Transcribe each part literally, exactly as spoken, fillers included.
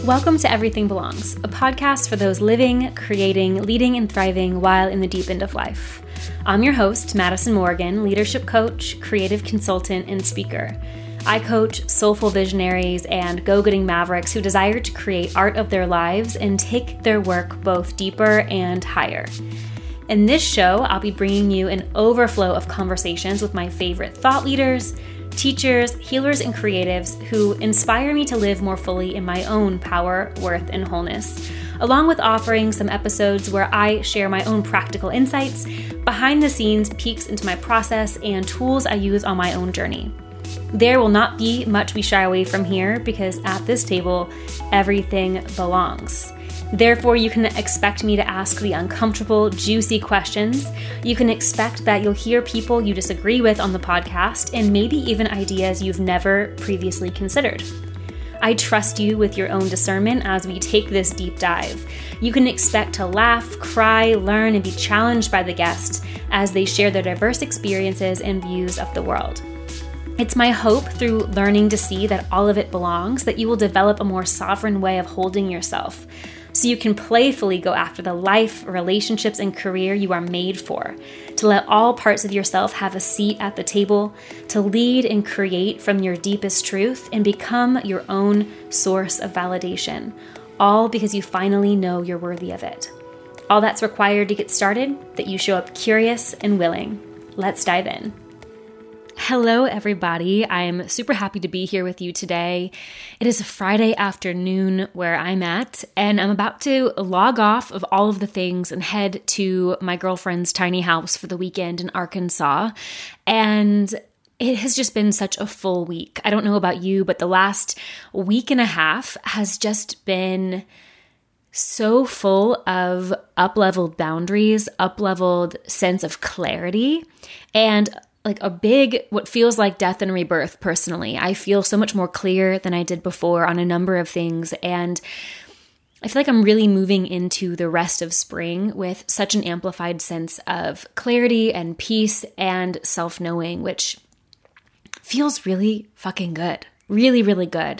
Welcome to Everything Belongs, a podcast for those living, creating, leading, and thriving while in the deep end of life. I'm your host, Madison Morgan, leadership coach, creative consultant, and speaker. I coach soulful visionaries and go-getting mavericks who desire to create art of their lives and take their work both deeper and higher. In this show, I'll be bringing you an overflow of conversations with my favorite thought leaders, teachers, healers, and creatives who inspire me to live more fully in my own power, worth, and wholeness, along with offering some episodes where I share my own practical insights, behind the scenes peeks into my process, and tools I use on my own journey. There will not be much we shy away from here because at this table, everything belongs. Therefore, you can expect me to ask the uncomfortable, juicy questions. You can expect that you'll hear people you disagree with on the podcast and maybe even ideas you've never previously considered. I trust you with your own discernment as we take this deep dive. You can expect to laugh, cry, learn, and be challenged by the guests as they share their diverse experiences and views of the world. It's my hope through learning to see that all of it belongs that you will develop a more sovereign way of holding yourself, so you can playfully go after the life, relationships, and career you are made for, to let all parts of yourself have a seat at the table, to lead and create from your deepest truth and become your own source of validation, all because you finally know you're worthy of it. All that's required to get started, that you show up curious and willing. Let's dive in. Hello, everybody. I'm super happy to be here with you today. It is a Friday afternoon where I'm at, and I'm about to log off of all of the things and head to my girlfriend's tiny house for the weekend in Arkansas. And it has just been such a full week. I don't know about you, but the last week and a half has just been so full of up-leveled boundaries, up-leveled sense of clarity, and like a big, what feels like death and rebirth personally. I feel so much more clear than I did before on a number of things. And I feel like I'm really moving into the rest of spring with such an amplified sense of clarity and peace and self-knowing, which feels really fucking good. Really, really good.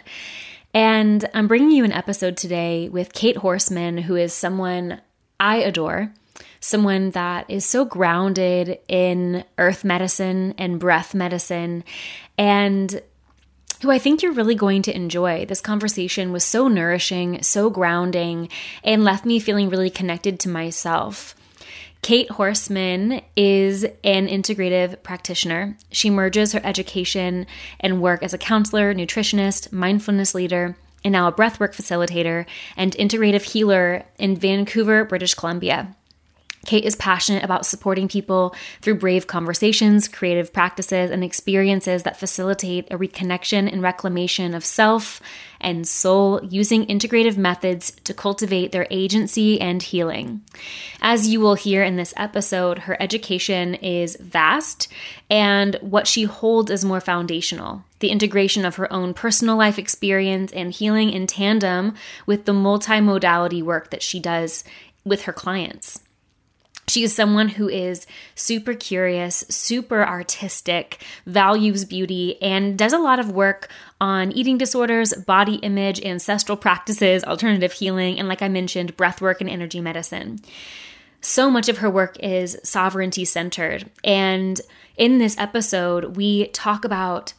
And I'm bringing you an episode today with Kate Horseman, who is someone I adore. Someone that is so grounded in earth medicine and breath medicine, and who I think you're really going to enjoy. This conversation was so nourishing, so grounding, and left me feeling really connected to myself. Kate Horseman is an integrative practitioner. She merges her education and work as a counselor, nutritionist, mindfulness leader, and now a breathwork facilitator and integrative healer in Vancouver, British Columbia. Kate is passionate about supporting people through brave conversations, creative practices, and experiences that facilitate a reconnection and reclamation of self and soul using integrative methods to cultivate their agency and healing. As you will hear in this episode, her education is vast, and what she holds is more foundational. The integration of her own personal life experience and healing in tandem with the multimodality work that she does with her clients. She is someone who is super curious, super artistic, values beauty, and does a lot of work on eating disorders, body image, ancestral practices, alternative healing, and like I mentioned, breathwork and energy medicine. So much of her work is sovereignty-centered. And in this episode, we talk about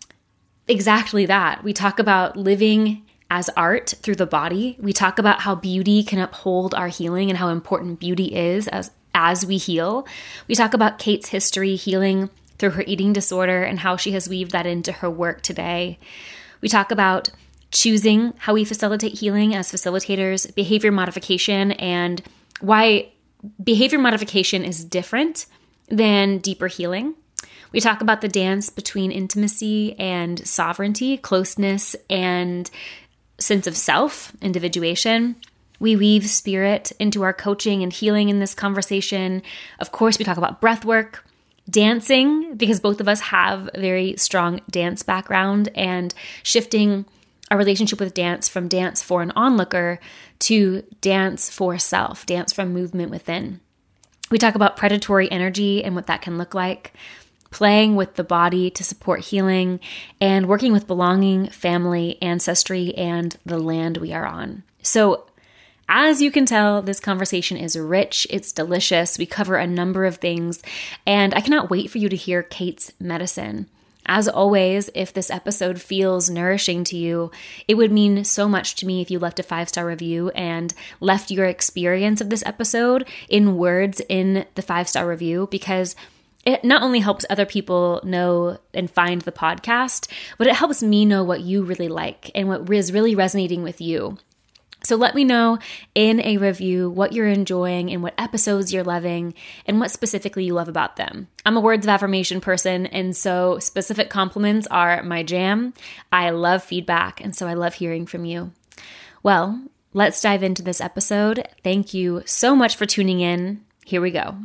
exactly that. We talk about living as art through the body. We talk about how beauty can uphold our healing and how important beauty is as as we heal. We talk about Kate's history healing through her eating disorder and how she has weaved that into her work today. We talk about choosing how we facilitate healing as facilitators, behavior modification, and why behavior modification is different than deeper healing. We talk about the dance between intimacy and sovereignty, closeness and sense of self, individuation. We weave spirit into our coaching and healing in this conversation. Of course, we talk about breath work, dancing, because both of us have a very strong dance background, and shifting our relationship with dance from dance for an onlooker to dance for self, dance from movement within. We talk about predatory energy and what that can look like. playing with the body to support healing, and working with belonging, family, ancestry, and the land we are on. So, as you can tell, this conversation is rich, it's delicious, we cover a number of things, and I cannot wait for you to hear Kate's medicine. As always, if this episode feels nourishing to you, it would mean so much to me if you left a five-star review and left your experience of this episode in words in the five-star review, because it not only helps other people know and find the podcast, but it helps me know what you really like and what is really resonating with you. So let me know in a review what you're enjoying and what episodes you're loving and what specifically you love about them. I'm a words of affirmation person, and so specific compliments are my jam. I love feedback, and so I love hearing from you. Well, let's dive into this episode. Thank you so much for tuning in. Here we go.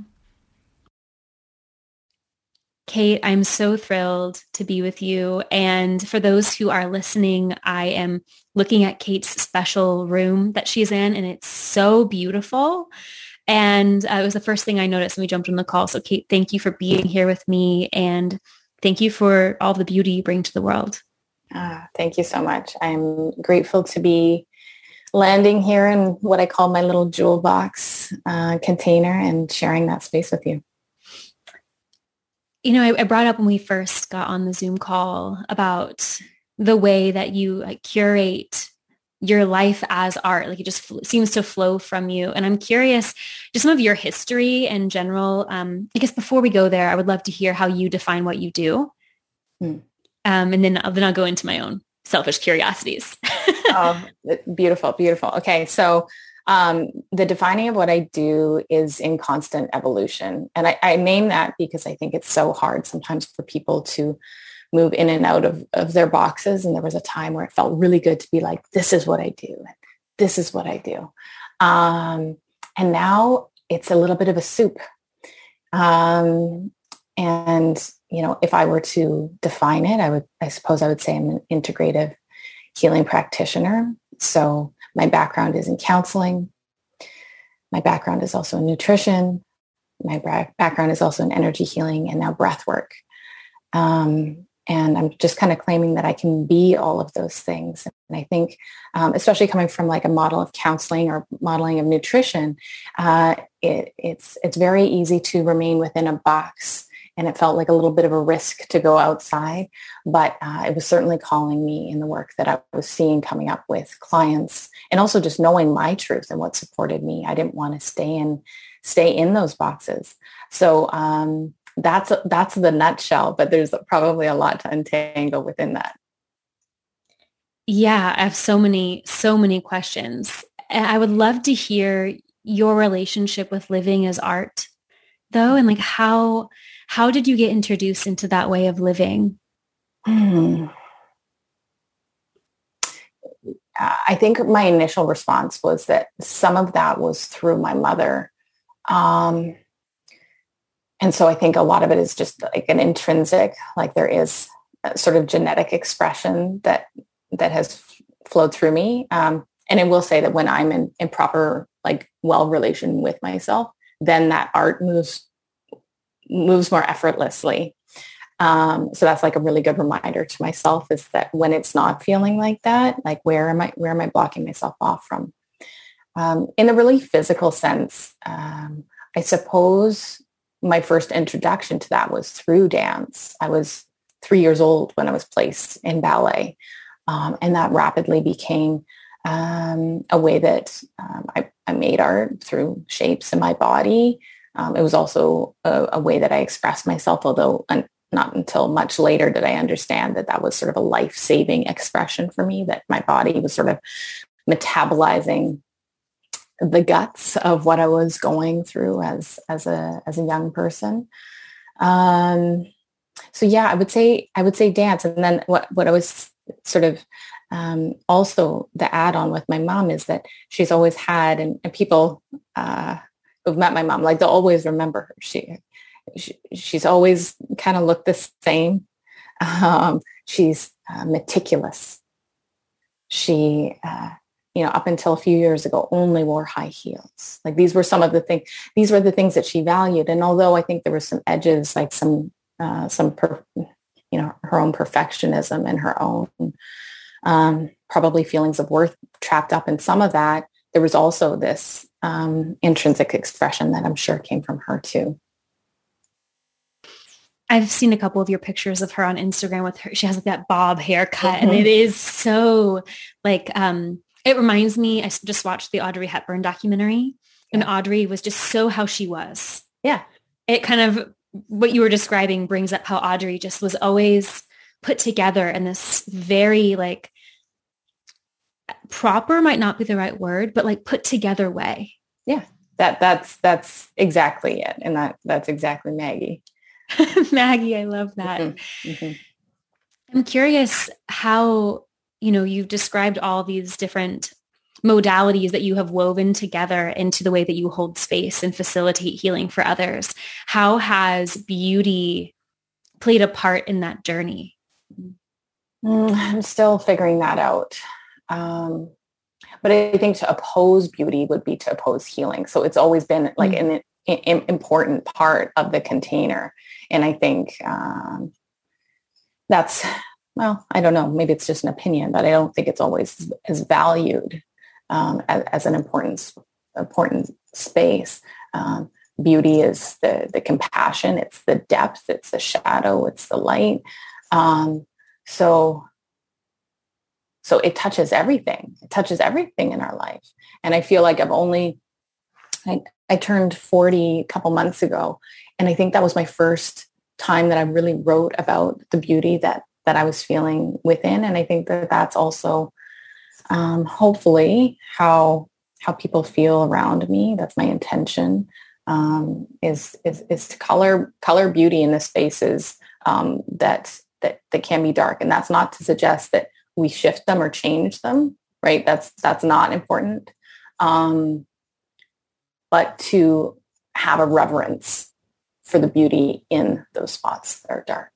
Kate, I'm so thrilled to be with you. And for those who are listening, I am looking at Kate's special room that she's in, and it's so beautiful. And uh, it was the first thing I noticed when we jumped on the call. So Kate, thank you for being here with me, and thank you for all the beauty you bring to the world. Ah, thank you so much. I'm grateful to be landing here in what I call my little jewel box uh, container and sharing that space with you. You know, I, I brought up when we first got on the Zoom call about the way that you like, curate your life as art. Like it just fl- seems to flow from you. And I'm curious, just some of your history in general. Um, I guess before we go there, I would love to hear how you define what you do. Hmm. Um, and then, then I'll go into my own selfish curiosities. Oh, beautiful, beautiful. Okay. So Um, the defining of what I do is in constant evolution. And I, I name that because I think it's so hard sometimes for people to move in and out of, of their boxes. And there was a time where it felt really good to be like, this is what I do. This is what I do. Um, and now it's a little bit of a soup. Um, and, you know, if I were to define it, I would, I suppose I would say I'm an integrative healing practitioner. So my background is in counseling. My background is also in nutrition. My background is also in energy healing and now breath work. Um, and I'm just kind of claiming that I can be all of those things. And I think, um, especially coming from like a model of counseling or modeling of nutrition, uh, it, it's it's very easy to remain within a box. And it felt like a little bit of a risk to go outside, but uh, it was certainly calling me in the work that I was seeing coming up with clients, and also just knowing my truth and what supported me. I didn't want to stay in, stay in those boxes. So um, that's that's the nutshell. But there's probably a lot to untangle within that. Yeah, I have so many, so many questions. And I would love to hear your relationship with living as art, though, and like how. How did you get introduced into that way of living? Hmm. I think my initial response was that some of that was through my mother. Um, and so I think a lot of it is just like an intrinsic, like there is a sort of genetic expression that that has flowed through me. Um, and I will say that when I'm in, in proper, like well relation with myself, then that art moves moves more effortlessly. Um, so that's like a really good reminder to myself, is that when it's not feeling like that, like where am I, where am I blocking myself off from? Um, in a really physical sense, um, I suppose my first introduction to that was through dance. I was three years old when I was placed in ballet. Um, and that rapidly became um, a way that um, I, I made art through shapes in my body. Um, it was also a, a way that I expressed myself, although un- not until much later did I understand that that was sort of a life-saving expression for me, that my body was sort of metabolizing the guts of what I was going through as, as a, as a young person. Um, so yeah, I would say, I would say dance. And then what, what I was sort of um, also the add-on with my mom is that she's always had, and, and people, uh, who've met my mom, like they'll always remember her. She, she she's always kind of looked the same. Um, she's uh, meticulous. She, uh, you know, up until a few years ago, only wore high heels. Like these were some of the things, these were the things that she valued. And although I think there were some edges, like some uh, some, per, you know, her own perfectionism and her own um, probably feelings of worth trapped up in some of that. There was also this um, intrinsic expression that I'm sure came from her too. I've seen a couple of your pictures of her on Instagram with her. She has like that bob haircut, mm-hmm. and it is so like, um, it reminds me, I just watched the Audrey Hepburn documentary, and yeah. Audrey was just so how she was. Yeah. It kind of, what you were describing brings up how Audrey just was always put together in this very like proper might not be the right word, but like put together way. Yeah. That that's, that's exactly it. And that that's exactly Maggie. Maggie, I love that. Mm-hmm. Mm-hmm. I'm curious how, you know, you've described all these different modalities that you have woven together into the way that you hold space and facilitate healing for others. How has beauty played a part in that journey? Mm, I'm still figuring that out. Um, but I think to oppose beauty would be to oppose healing. So it's always been like mm-hmm. an, an important part of the container. And I think um, that's, well, I don't know, maybe it's just an opinion, but I don't think it's always as valued um, as, as an important, important space. Um, beauty is the, the compassion, it's the depth, it's the shadow, it's the light. Um, so, so it touches everything. It touches everything in our life. And I feel like I've only, I, I turned forty a couple months ago. And I think that was my first time that I really wrote about the beauty that, that I was feeling within. And I think that that's also um, hopefully how, how people feel around me. That's my intention, um, is, is, is to color, color beauty in the spaces um, that, that, that can be dark. And that's not to suggest that we shift them or change them, right? That's, that's not important. Um, but to have a reverence for the beauty in those spots that are dark.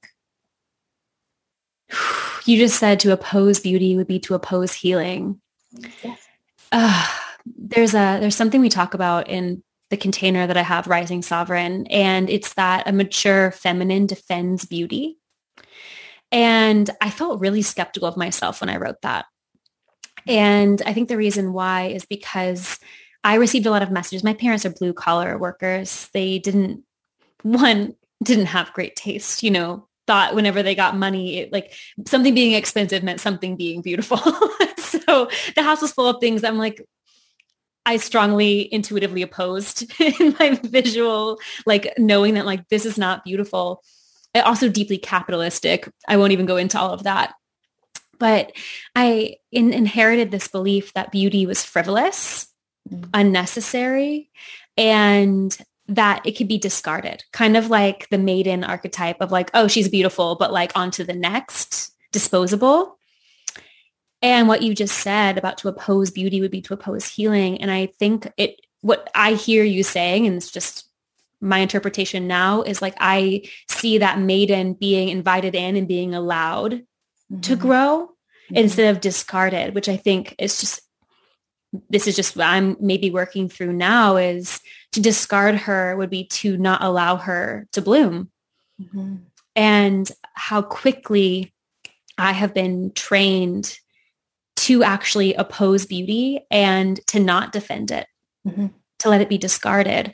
You just said to oppose beauty would be to oppose healing. Yes. Uh, there's a, there's something we talk about in the container that I have, Rising Sovereign, and it's that a mature feminine defends beauty. And I felt really skeptical of myself when I wrote that. And I think the reason why is because I received a lot of messages. My parents are blue collar workers. They didn't, one, didn't have great taste, you know, thought whenever they got money, it, like something being expensive meant something being beautiful. So the house was full of things I'm like, I strongly intuitively opposed in my visual, like knowing that like, this is not beautiful. Also deeply capitalistic. I won't even go into all of that. But I in, inherited this belief that beauty was frivolous, mm-hmm. unnecessary, and that it could be discarded. Kind of like the maiden archetype of like, oh, she's beautiful, but like on to the next, disposable. And what you just said about to oppose beauty would be to oppose healing. And I think it, what I hear you saying, and it's just my interpretation now, is like, I see that maiden being invited in and being allowed mm-hmm. to grow mm-hmm. instead of discarded, which I think is just, this is just what I'm maybe working through now, is to discard her would be to not allow her to bloom. Mm-hmm. And how quickly I have been trained to actually oppose beauty and to not defend it, mm-hmm. to let it be discarded.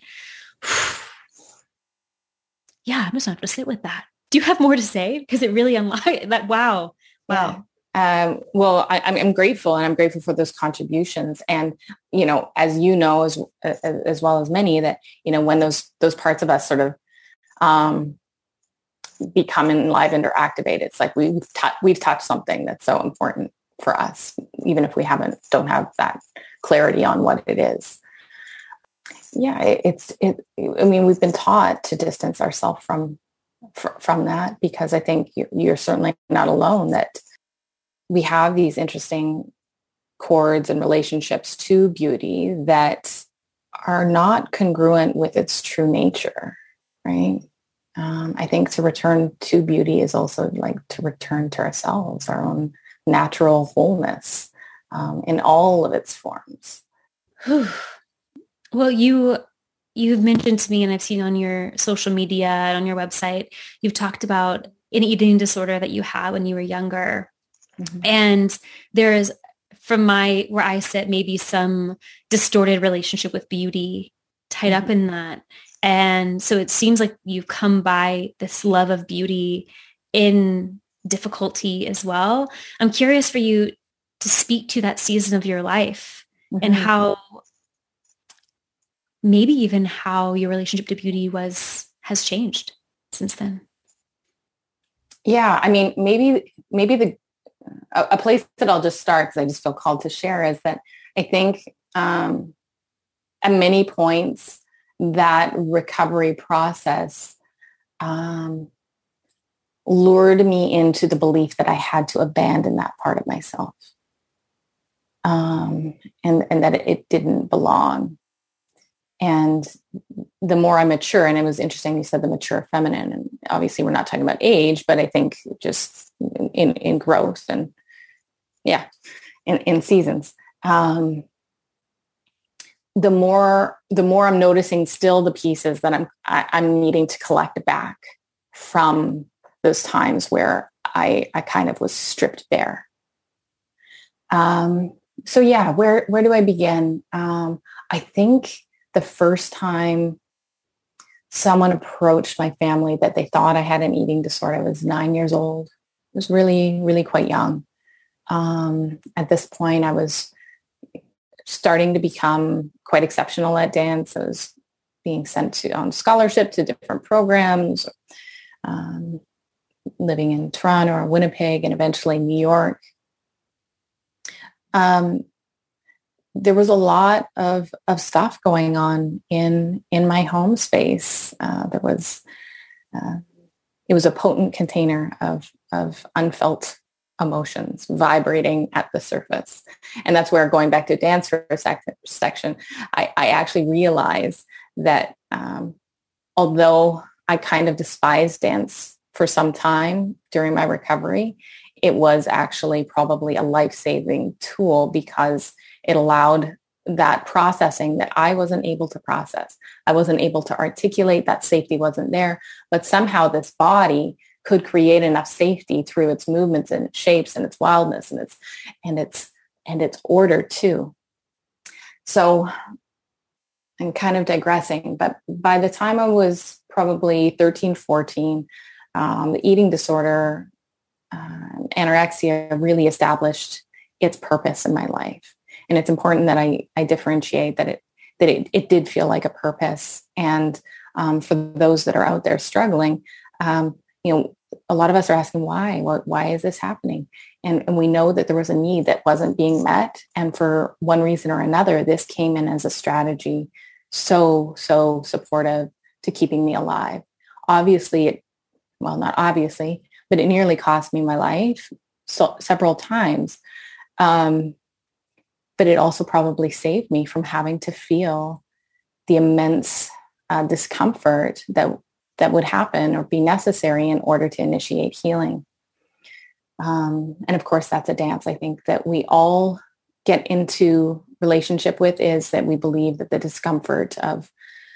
Yeah, I'm just not going to sit with that. Do you have more to say? Because it really unlocked that. Wow. Wow. Yeah. Um, well, I, I'm grateful, and I'm grateful for those contributions. And, you know, as you know, as, as, as well as many, that, you know, when those, those parts of us sort of um, become enlivened or activated, it's like we've, t- we've touched something that's so important for us, even if we haven't, don't have that clarity on what it is. Yeah, it, it's, it, I mean, we've been taught to distance ourselves from, fr- from that, because I think you, you're certainly not alone, that we have these interesting chords and relationships to beauty that are not congruent with its true nature, right? Um, I think to return to beauty is also like to return to ourselves, our own natural wholeness um, in all of its forms. Well, you you've mentioned to me, and I've seen on your social media and on your website, you've talked about an eating disorder that you had when you were younger. Mm-hmm. And there's, from my, where I sit, maybe some distorted relationship with beauty tied mm-hmm. up in that. And so it seems like you've come by this love of beauty in difficulty as well. I'm curious for you to speak to that season of your life mm-hmm. and how, maybe even how your relationship to beauty was, has changed since then. Yeah. I mean, maybe, maybe the, a, a place that I'll just start, because I just feel called to share, is that I think um, at many points that recovery process um, lured me into the belief that I had to abandon that part of myself. Um, and, and that it didn't belong. And the more I mature, and it was interesting, you said the mature feminine, and obviously we're not talking about age, but I think just in, in growth and yeah, in, in seasons. Um, the more, the more I'm noticing still the pieces that I'm, I, I'm needing to collect back from those times where I, I kind of was stripped bare. Um, so yeah, where, where do I begin? Um, I think the first time someone approached my family that they thought I had an eating disorder, I was nine years old. I was really, really quite young. Um, at this point, I was starting to become quite exceptional at dance. I was being sent to on scholarship to different programs, um, living in Toronto or Winnipeg, and eventually New York. Um, there was a lot of, of stuff going on in, in my home space. Uh, there was, uh, it was a potent container of, of unfelt emotions vibrating at the surface. And that's where, going back to dance for a sec- section, I, I actually realized that um, although I kind of despised dance for some time during my recovery, it was actually probably a life-saving tool, because it allowed that processing that I wasn't able to process. I wasn't able to articulate, that safety wasn't there, but somehow this body could create enough safety through its movements and its shapes and its wildness and its, and its, and its order too. So I'm kind of digressing, but by the time I was probably thirteen, fourteen, um, the eating disorder, uh, anorexia really established its purpose in my life. And it's important that I, I differentiate that it, that it, it did feel like a purpose. And um, for those that are out there struggling, um, you know, a lot of us are asking why, what, why is this happening? And, and we know that there was a need that wasn't being met. And for one reason or another, this came in as a strategy, so, so supportive to keeping me alive. Obviously, it, well, not obviously, but it nearly cost me my life so, several times. Um, but it also probably saved me from having to feel the immense uh, discomfort that that would happen or be necessary in order to initiate healing. Um, and of course, that's a dance I think that we all get into relationship with, is that we believe that the discomfort of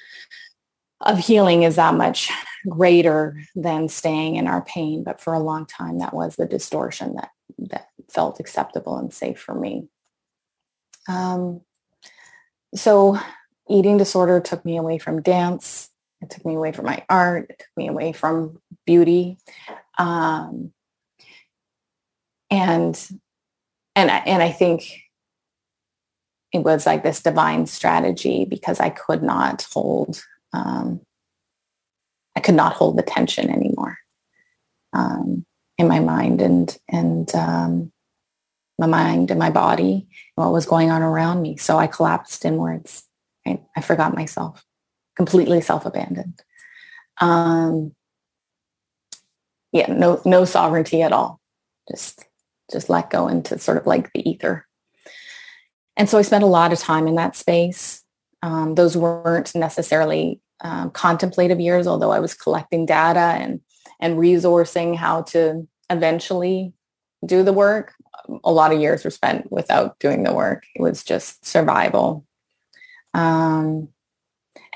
of healing is that much greater than staying in our pain. But for a long time, that was the distortion that that felt acceptable and safe for me. Um, so eating disorder took me away from dance. It took me away from my art. It took me away from beauty. Um, and, and, and I think it was like this divine strategy, because I could not hold, um, I could not hold the tension anymore, um, in my mind and, and, um, my mind and my body, and what was going on around me. So I collapsed inwards. Right? I forgot myself, completely self-abandoned. Um, yeah, no, no sovereignty at all. Just, just let go into sort of like the ether. And so I spent a lot of time in that space. Um, those weren't necessarily um, contemplative years, although I was collecting data and, and resourcing how to eventually do the work. A lot of years were spent without doing the work. It was just survival. Um,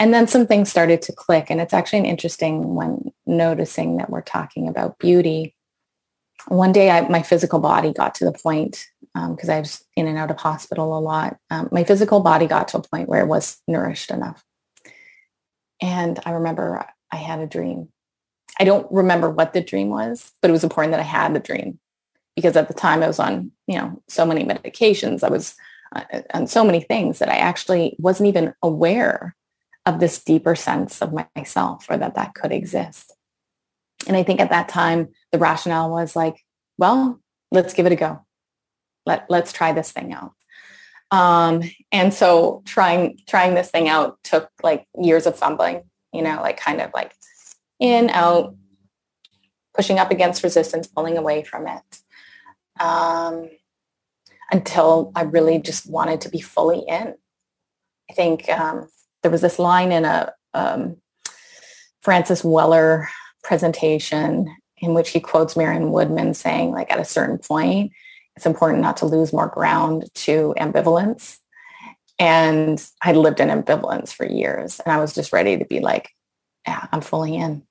And then some things started to click. And it's actually an interesting when noticing that we're talking about beauty. One day, I, my physical body got to the point, because um, I was in and out of hospital a lot. Um, my physical body got to a point where it was nourished enough. And I remember I had a dream. I don't remember what the dream was, but it was important that I had the dream, because at the time I was on, you know, so many medications. I was uh, on so many things that I actually wasn't even aware of this deeper sense of myself, or that that could exist. And I think at that time, the rationale was like, well, let's give it a go. Let, let's try this thing out. Um, and so trying, trying this thing out took like years of fumbling, you know, like kind of like in, out, pushing up against resistance, pulling away from it, um, until I really just wanted to be fully in. I think um, there was this line in a um, Francis Weller presentation in which he quotes Marion Woodman saying, like, at a certain point, it's important not to lose more ground to ambivalence. And I lived in ambivalence for years, and I was just ready to be like, yeah, I'm fully in.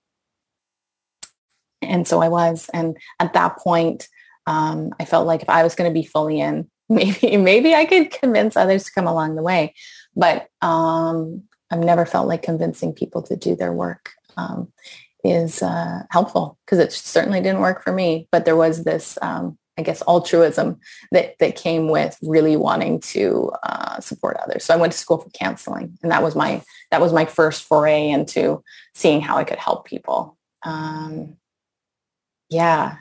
And so I was. And at that point, um, I felt like if I was going to be fully in, maybe, maybe I could convince others to come along the way. But um, I've never felt like convincing people to do their work um, is uh, helpful, because it certainly didn't work for me. But there was this, um, I guess, altruism that, that came with really wanting to uh, support others. So I went to school for counseling, and that was my, that was my first foray into seeing how I could help people. Um, yeah.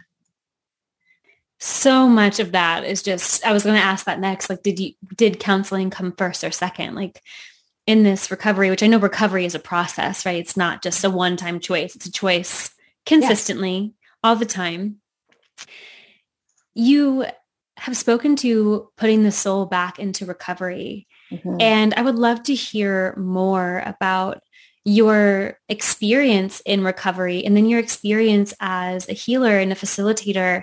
So much of that is just, I was going to ask that next. Like, did you, did counseling come first or second? Like in this recovery, which I know recovery is a process, right? It's not just a one-time choice. It's a choice consistently, yeah, all the time. You have spoken to putting the soul back into recovery. Mm-hmm. And I would love to hear more about your experience in recovery, and then your experience as a healer and a facilitator,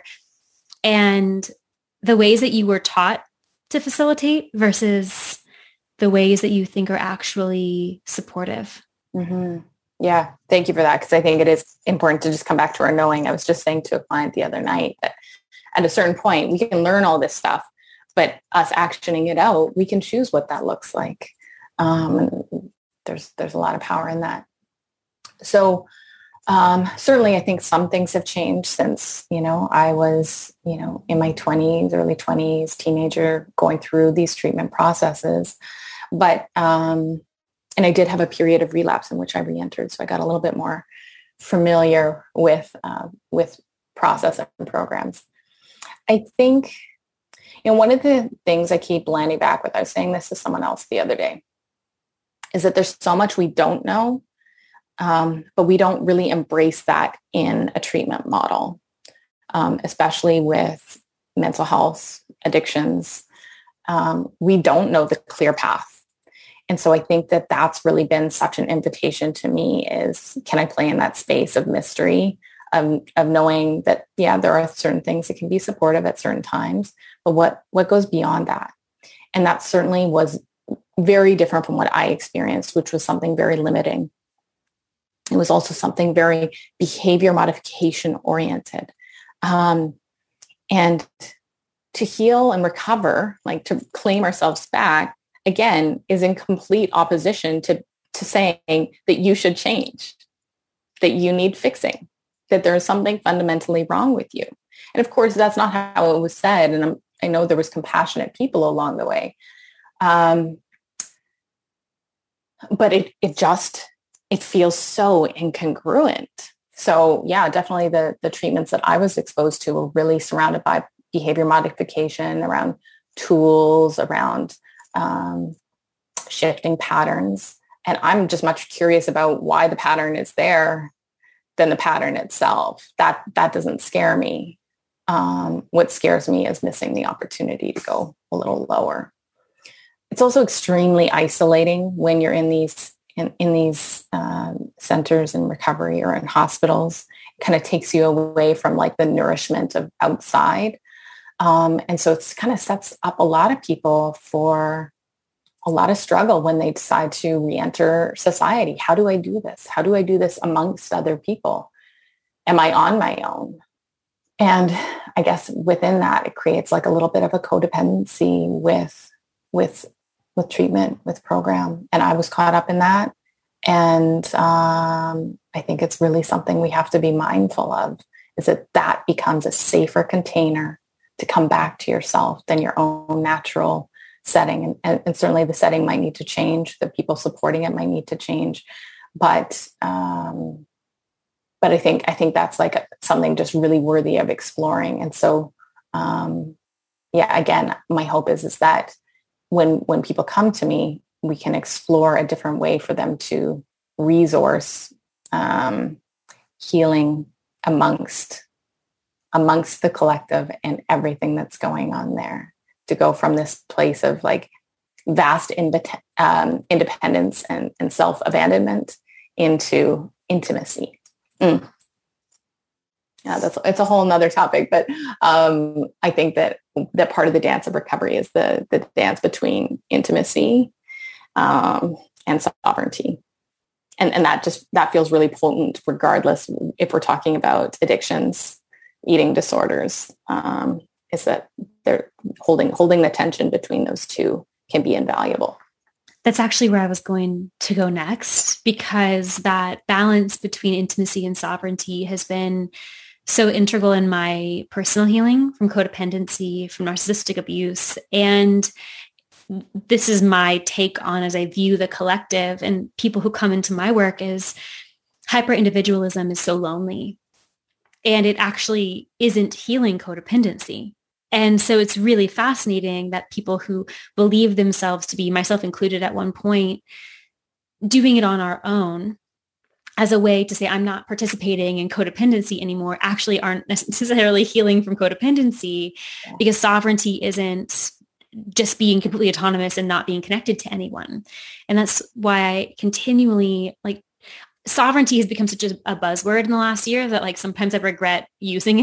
and the ways that you were taught to facilitate versus the ways that you think are actually supportive. Mm-hmm. Yeah. Thank you for that. Because I think it is important to just come back to our knowing. I was just saying to a client the other night that at a certain point, we can learn all this stuff, but us actioning it out, we can choose what that looks like. Um, there's, there's a lot of power in that. So um, certainly I think some things have changed since, you know, I was, you know, in my twenties, early twenties, teenager, going through these treatment processes. But, um, and I did have a period of relapse in which I re-entered. So I got a little bit more familiar with, uh, with process and programs. I think, you know, one of the things I keep landing back with, I was saying this to someone else the other day, is that there's so much we don't know, um, but we don't really embrace that in a treatment model, um, especially with mental health, addictions. Um, we don't know the clear path. And so I think that that's really been such an invitation to me is, can I play in that space of mystery, of, of knowing that, yeah, there are certain things that can be supportive at certain times, but what, what goes beyond that? And that certainly was very different from what I experienced, which was something very limiting. It was also something very behavior modification oriented. Um, and to heal and recover, like to claim ourselves back, again, is in complete opposition to, to saying that you should change, that you need fixing, that there is something fundamentally wrong with you. And of course, that's not how it was said. And I'm, I know there was compassionate people along the way. Um, but it, it just, it feels so incongruent. So yeah, definitely the, the treatments that I was exposed to were really surrounded by behavior modification, around tools, around um, shifting patterns. And I'm just much curious about why the pattern is there than the pattern itself. That, that doesn't scare me. Um, what scares me is missing the opportunity to go a little lower. It's also extremely isolating when you're in these in, in these um, centers in recovery or in hospitals. It kind of takes you away from like the nourishment of outside. Um, and so it's kind of sets up a lot of people for a lot of struggle when they decide to re-enter society. How do I do this? How do I do this amongst other people? Am I on my own? And I guess within that, it creates like a little bit of a codependency with, with, with treatment, with program. And I was caught up in that. And um, I think it's really something we have to be mindful of, is that that becomes a safer container to come back to yourself than your own natural setting. And, and, and certainly the setting might need to change. The people supporting it might need to change. But um, but I think I think that's like a, something just really worthy of exploring. And so, um, yeah, again, my hope is is that when when people come to me, we can explore a different way for them to resource um, healing amongst amongst the collective and everything that's going on there, to go from this place of like vast indep- um, independence and, and self-abandonment into intimacy. Mm. Yeah, that's it's a whole nother topic, but um, I think that that part of the dance of recovery is the the dance between intimacy um, and sovereignty, and and that just that feels really potent, regardless if we're talking about addictions, eating disorders. Um, is that they're holding holding the tension between those two can be invaluable. That's actually where I was going to go next, because that balance between intimacy and sovereignty has been so integral in my personal healing from codependency, from narcissistic abuse. And this is my take on, as I view the collective and people who come into my work, is hyper-individualism is so lonely. And it actually isn't healing codependency. And so it's really fascinating that people who believe themselves to be, myself included at one point, doing it on our own as a way to say, I'm not participating in codependency anymore, actually aren't necessarily healing from codependency, yeah. because sovereignty isn't just being completely autonomous and not being connected to anyone. And that's why I continually, like, sovereignty has become such a, a buzzword in the last year that like sometimes I regret using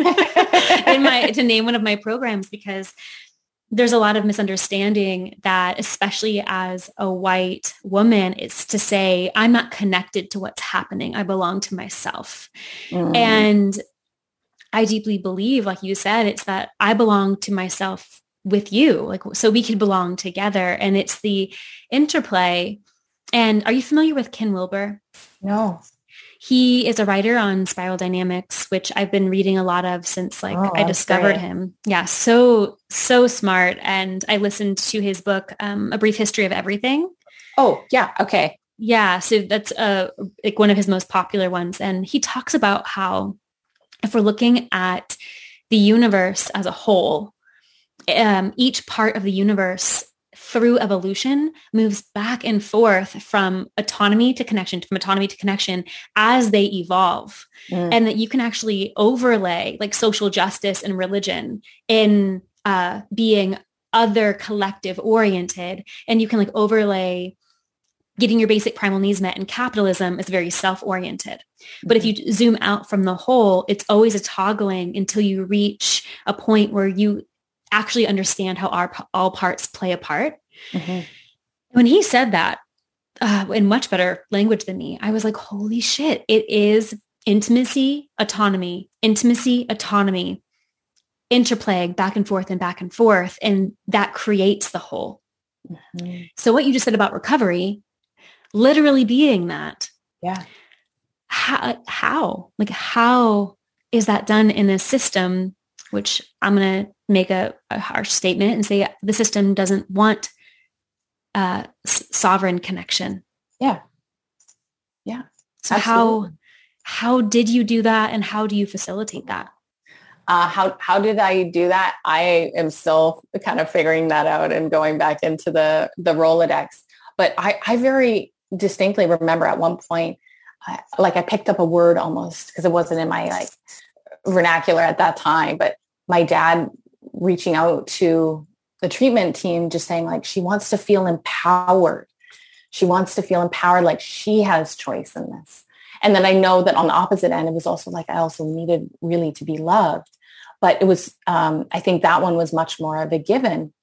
it in my to name one of my programs, because there's a lot of misunderstanding that, especially as a white woman, it's to say, I'm not connected to what's happening. I belong to myself. Mm. And I deeply believe, like you said, it's that I belong to myself with you, like, so we could belong together. And it's the interplay. And are you familiar with Ken Wilber? No. He is a writer on spiral dynamics, which I've been reading a lot of since like oh, I discovered great. him. Yeah. So, so smart. And I listened to his book, um, A Brief History of Everything. Oh, yeah. Okay. Yeah. So that's uh, like one of his most popular ones. And he talks about how if we're looking at the universe as a whole, um, each part of the universe through evolution moves back and forth from autonomy to connection, from autonomy to connection as they evolve. Mm. And that you can actually overlay like social justice and religion in uh, being other collective oriented. And you can like overlay getting your basic primal needs met, and capitalism is very self-oriented. Mm-hmm. But if you zoom out from the whole, it's always a toggling until you reach a point where you actually understand how our all parts play a part. Mm-hmm. When he said that uh, in much better language than me, I was like, holy shit, it is intimacy, autonomy, intimacy, autonomy, interplay back and forth and back and forth. And that creates the whole. Mm-hmm. So what you just said about recovery, literally being that. Yeah. How, how, like, how is that done in a system, which I'm going to make a, a harsh statement and say the system doesn't want uh, s- sovereign connection. Yeah. Yeah. So Absolutely. how, how did you do that? And how do you facilitate that? Uh, how, how did I do that? I am still kind of figuring that out and going back into the, the Rolodex. But I, I very distinctly remember at one point, I, like I picked up a word almost because it wasn't in my like vernacular at that time, but my dad reaching out to the treatment team, just saying like, she wants to feel empowered. She wants to feel empowered, like she has choice in this. And then I know that on the opposite end, it was also like, I also needed really to be loved. But it was, um, I think that one was much more of a given.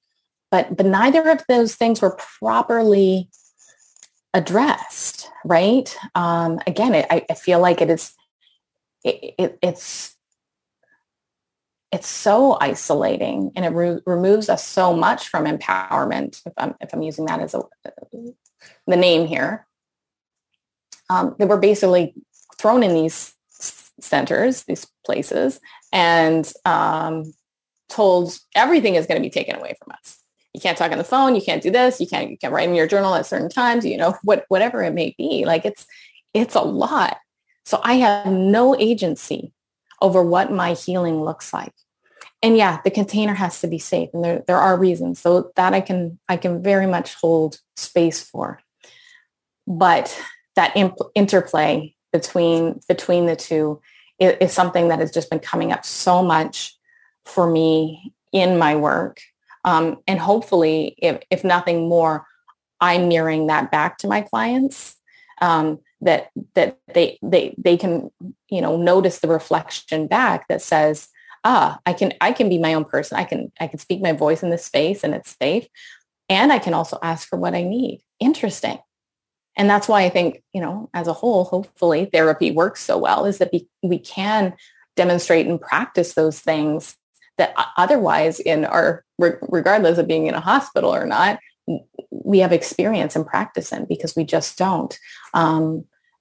but but neither of those things were properly addressed, right? Um, again, it, I, I feel like it is, it, it, it's, it's so isolating, and it re- removes us so much from empowerment. If I'm, if I'm using that as a, the name here, um, they were basically thrown in these centers, these places, and um, told everything is going to be taken away from us. You can't talk on the phone. You can't do this. You can't, you can't write in your journal at certain times, you know, what, whatever it may be. Like it's, it's a lot. So I have no agency over what my healing looks like. And yeah, the container has to be safe. And there, there are reasons. So that I can, I can very much hold space for. But that imp- interplay between, between the two is, is something that has just been coming up so much for me in my work. Um, and hopefully, if, if nothing more, I'm mirroring that back to my clients, um, that that they they they can, you know, notice the reflection back that says, ah, I can I can be my own person. I can I can speak my voice in this space and it's safe. And I can also ask for what I need. Interesting. And that's why I think, you know, as a whole, hopefully therapy works so well, is that we, we can demonstrate and practice those things that otherwise in our, regardless of being in a hospital or not, we have experience and practice in, because we just don't. Um,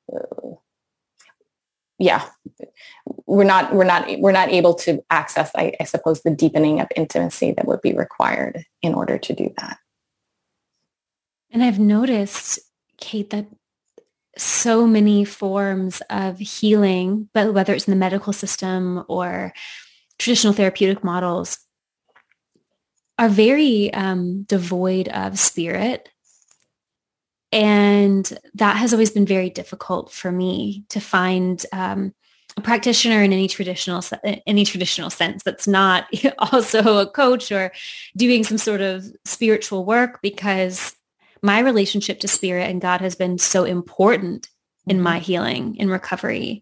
yeah, we're not, we're not, we're not able to access, I, I suppose, the deepening of intimacy that would be required in order to do that. And I've noticed, Kate, that so many forms of healing, but whether it's in the medical system or traditional therapeutic models, are very um, devoid of spirit. And that has always been very difficult for me to find um, a practitioner in any traditional any traditional sense that's not also a coach or doing some sort of spiritual work, because my relationship to spirit and God has been so important in my healing and recovery.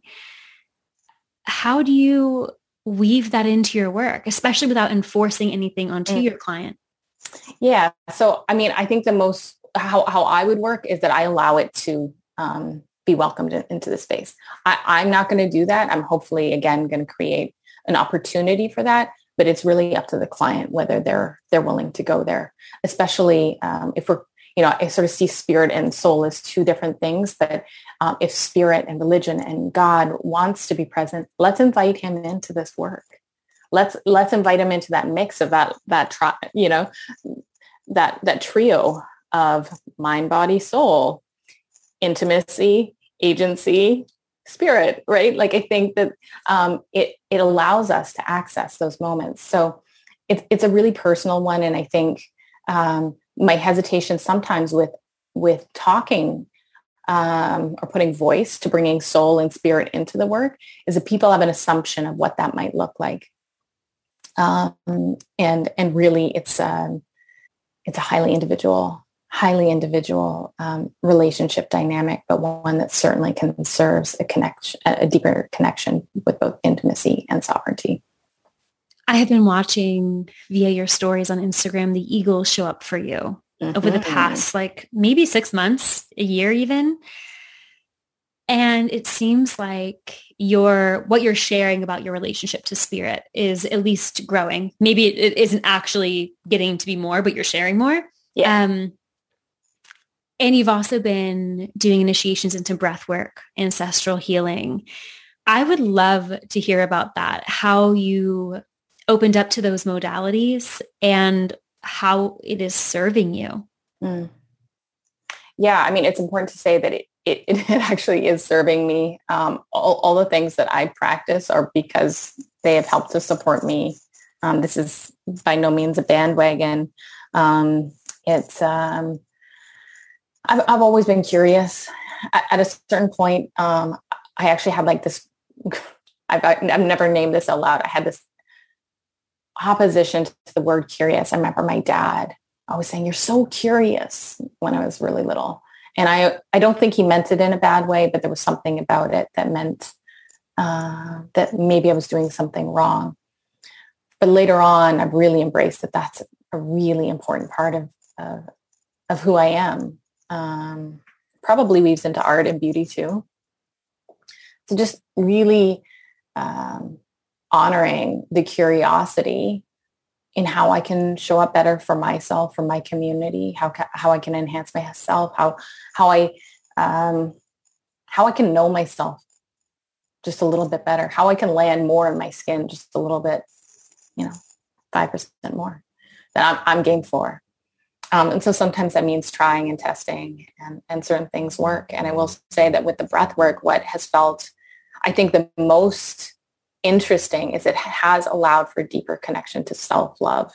How do you weave that into your work, especially without enforcing anything onto mm. your client? Yeah. So, I mean, I think the most, how, how I would work is that I allow it to um, be welcomed into the space. I, I'm not going to do that. I'm hopefully, again, going to create an opportunity for that, but it's really up to the client whether they're, they're willing to go there, especially um, if we're, you know, I sort of see spirit and soul as two different things, but um, if spirit and religion and God wants to be present, let's invite him into this work. Let's, let's invite him into that mix of that, that, tri- you know, that, that trio of mind, body, soul, intimacy, agency, spirit, right? Like, I think that um, it, it allows us to access those moments. So it's, it's a really personal one. And I think um, my hesitation sometimes with, with talking um, or putting voice to bringing soul and spirit into the work is that people have an assumption of what that might look like. Um, and, and really it's, um, it's a highly individual, highly individual um, relationship dynamic, but one that certainly can serve a connection, a deeper connection with both intimacy and sovereignty. I have been watching via your stories on Instagram, the eagles show up for you mm-hmm. over the past, like maybe six months, a year even. And it seems like your what you're sharing about your relationship to spirit is at least growing. Maybe it isn't actually getting to be more, but you're sharing more. Yeah. Um, and you've also been doing initiations into breath work, ancestral healing. I would love to hear about that, how you opened up to those modalities and how it is serving you. Mm. Yeah, I mean, it's important to say that it It, it actually is serving me. Um, all, all the things that I practice are because they have helped to support me. Um, this is by no means a bandwagon. Um, it's, um, I've, I've always been curious. At, at a certain point, um, I actually had like this, I've, I've never named this out loud. I had this opposition to the word curious. I remember my dad always saying, "You're so curious," when I was really little. And I, I don't think he meant it in a bad way, but there was something about it that meant uh, that maybe I was doing something wrong. But later on, I've really embraced that that's a really important part of, of, of who I am. Um, probably weaves into art and beauty too. So just really um, honoring the curiosity in how I can show up better for myself, for my community, how ca- how I can enhance myself, how how I um, how I can know myself just a little bit better, how I can land more in my skin just a little bit, you know, five percent more that I'm, I'm game for. Um, and so sometimes that means trying and testing and, and certain things work. And I will say that with the breath work, what has felt, I think the most interesting is it has allowed for deeper connection to self-love.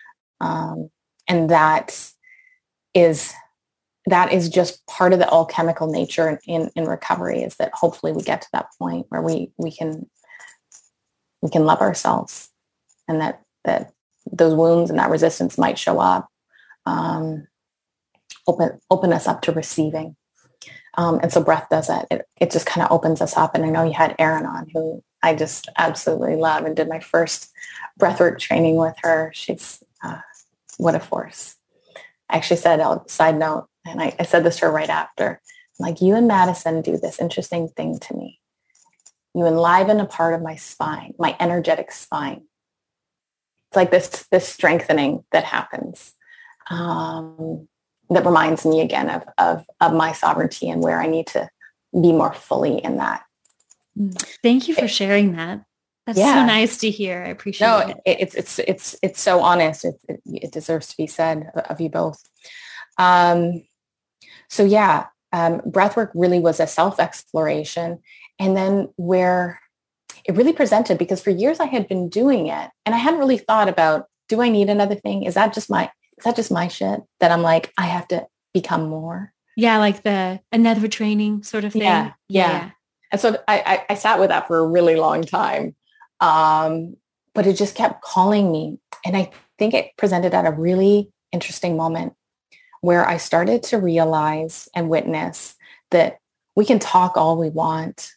Um, and that is, that is just part of the alchemical nature in, in recovery, is that hopefully we get to that point where we, we can, we can love ourselves, and that, that those wounds and that resistance might show up, um, open, open us up to receiving. Um, and so breath does that. It, it just kind of opens us up. And I know you had Erin on, who I just absolutely love, and did my first breathwork training with her. She's, uh, what a force. I actually said, oh, side note, and I, I said this to her right after, like, you and Madison do this interesting thing to me. You enliven a part of my spine, my energetic spine. It's like this, this strengthening that happens. Um, that reminds me again of, of, of my sovereignty and where I need to be more fully in that. Thank you for sharing that. That's yeah. so nice to hear. I appreciate no, it. it. It's, it's, it's, it's so honest. It, it, it deserves to be said of you both. Um, so yeah, um, breathwork really was a self-exploration. And then where it really presented, because for years I had been doing it and I hadn't really thought about, do I need another thing? Is that just my, is that just my shit that I'm like, I have to become more? Yeah. Like the another training sort of thing. Yeah. Yeah. yeah. And so I, I, I sat with that for a really long time. Um, but it just kept calling me. And I think it presented at a really interesting moment where I started to realize and witness that we can talk all we want.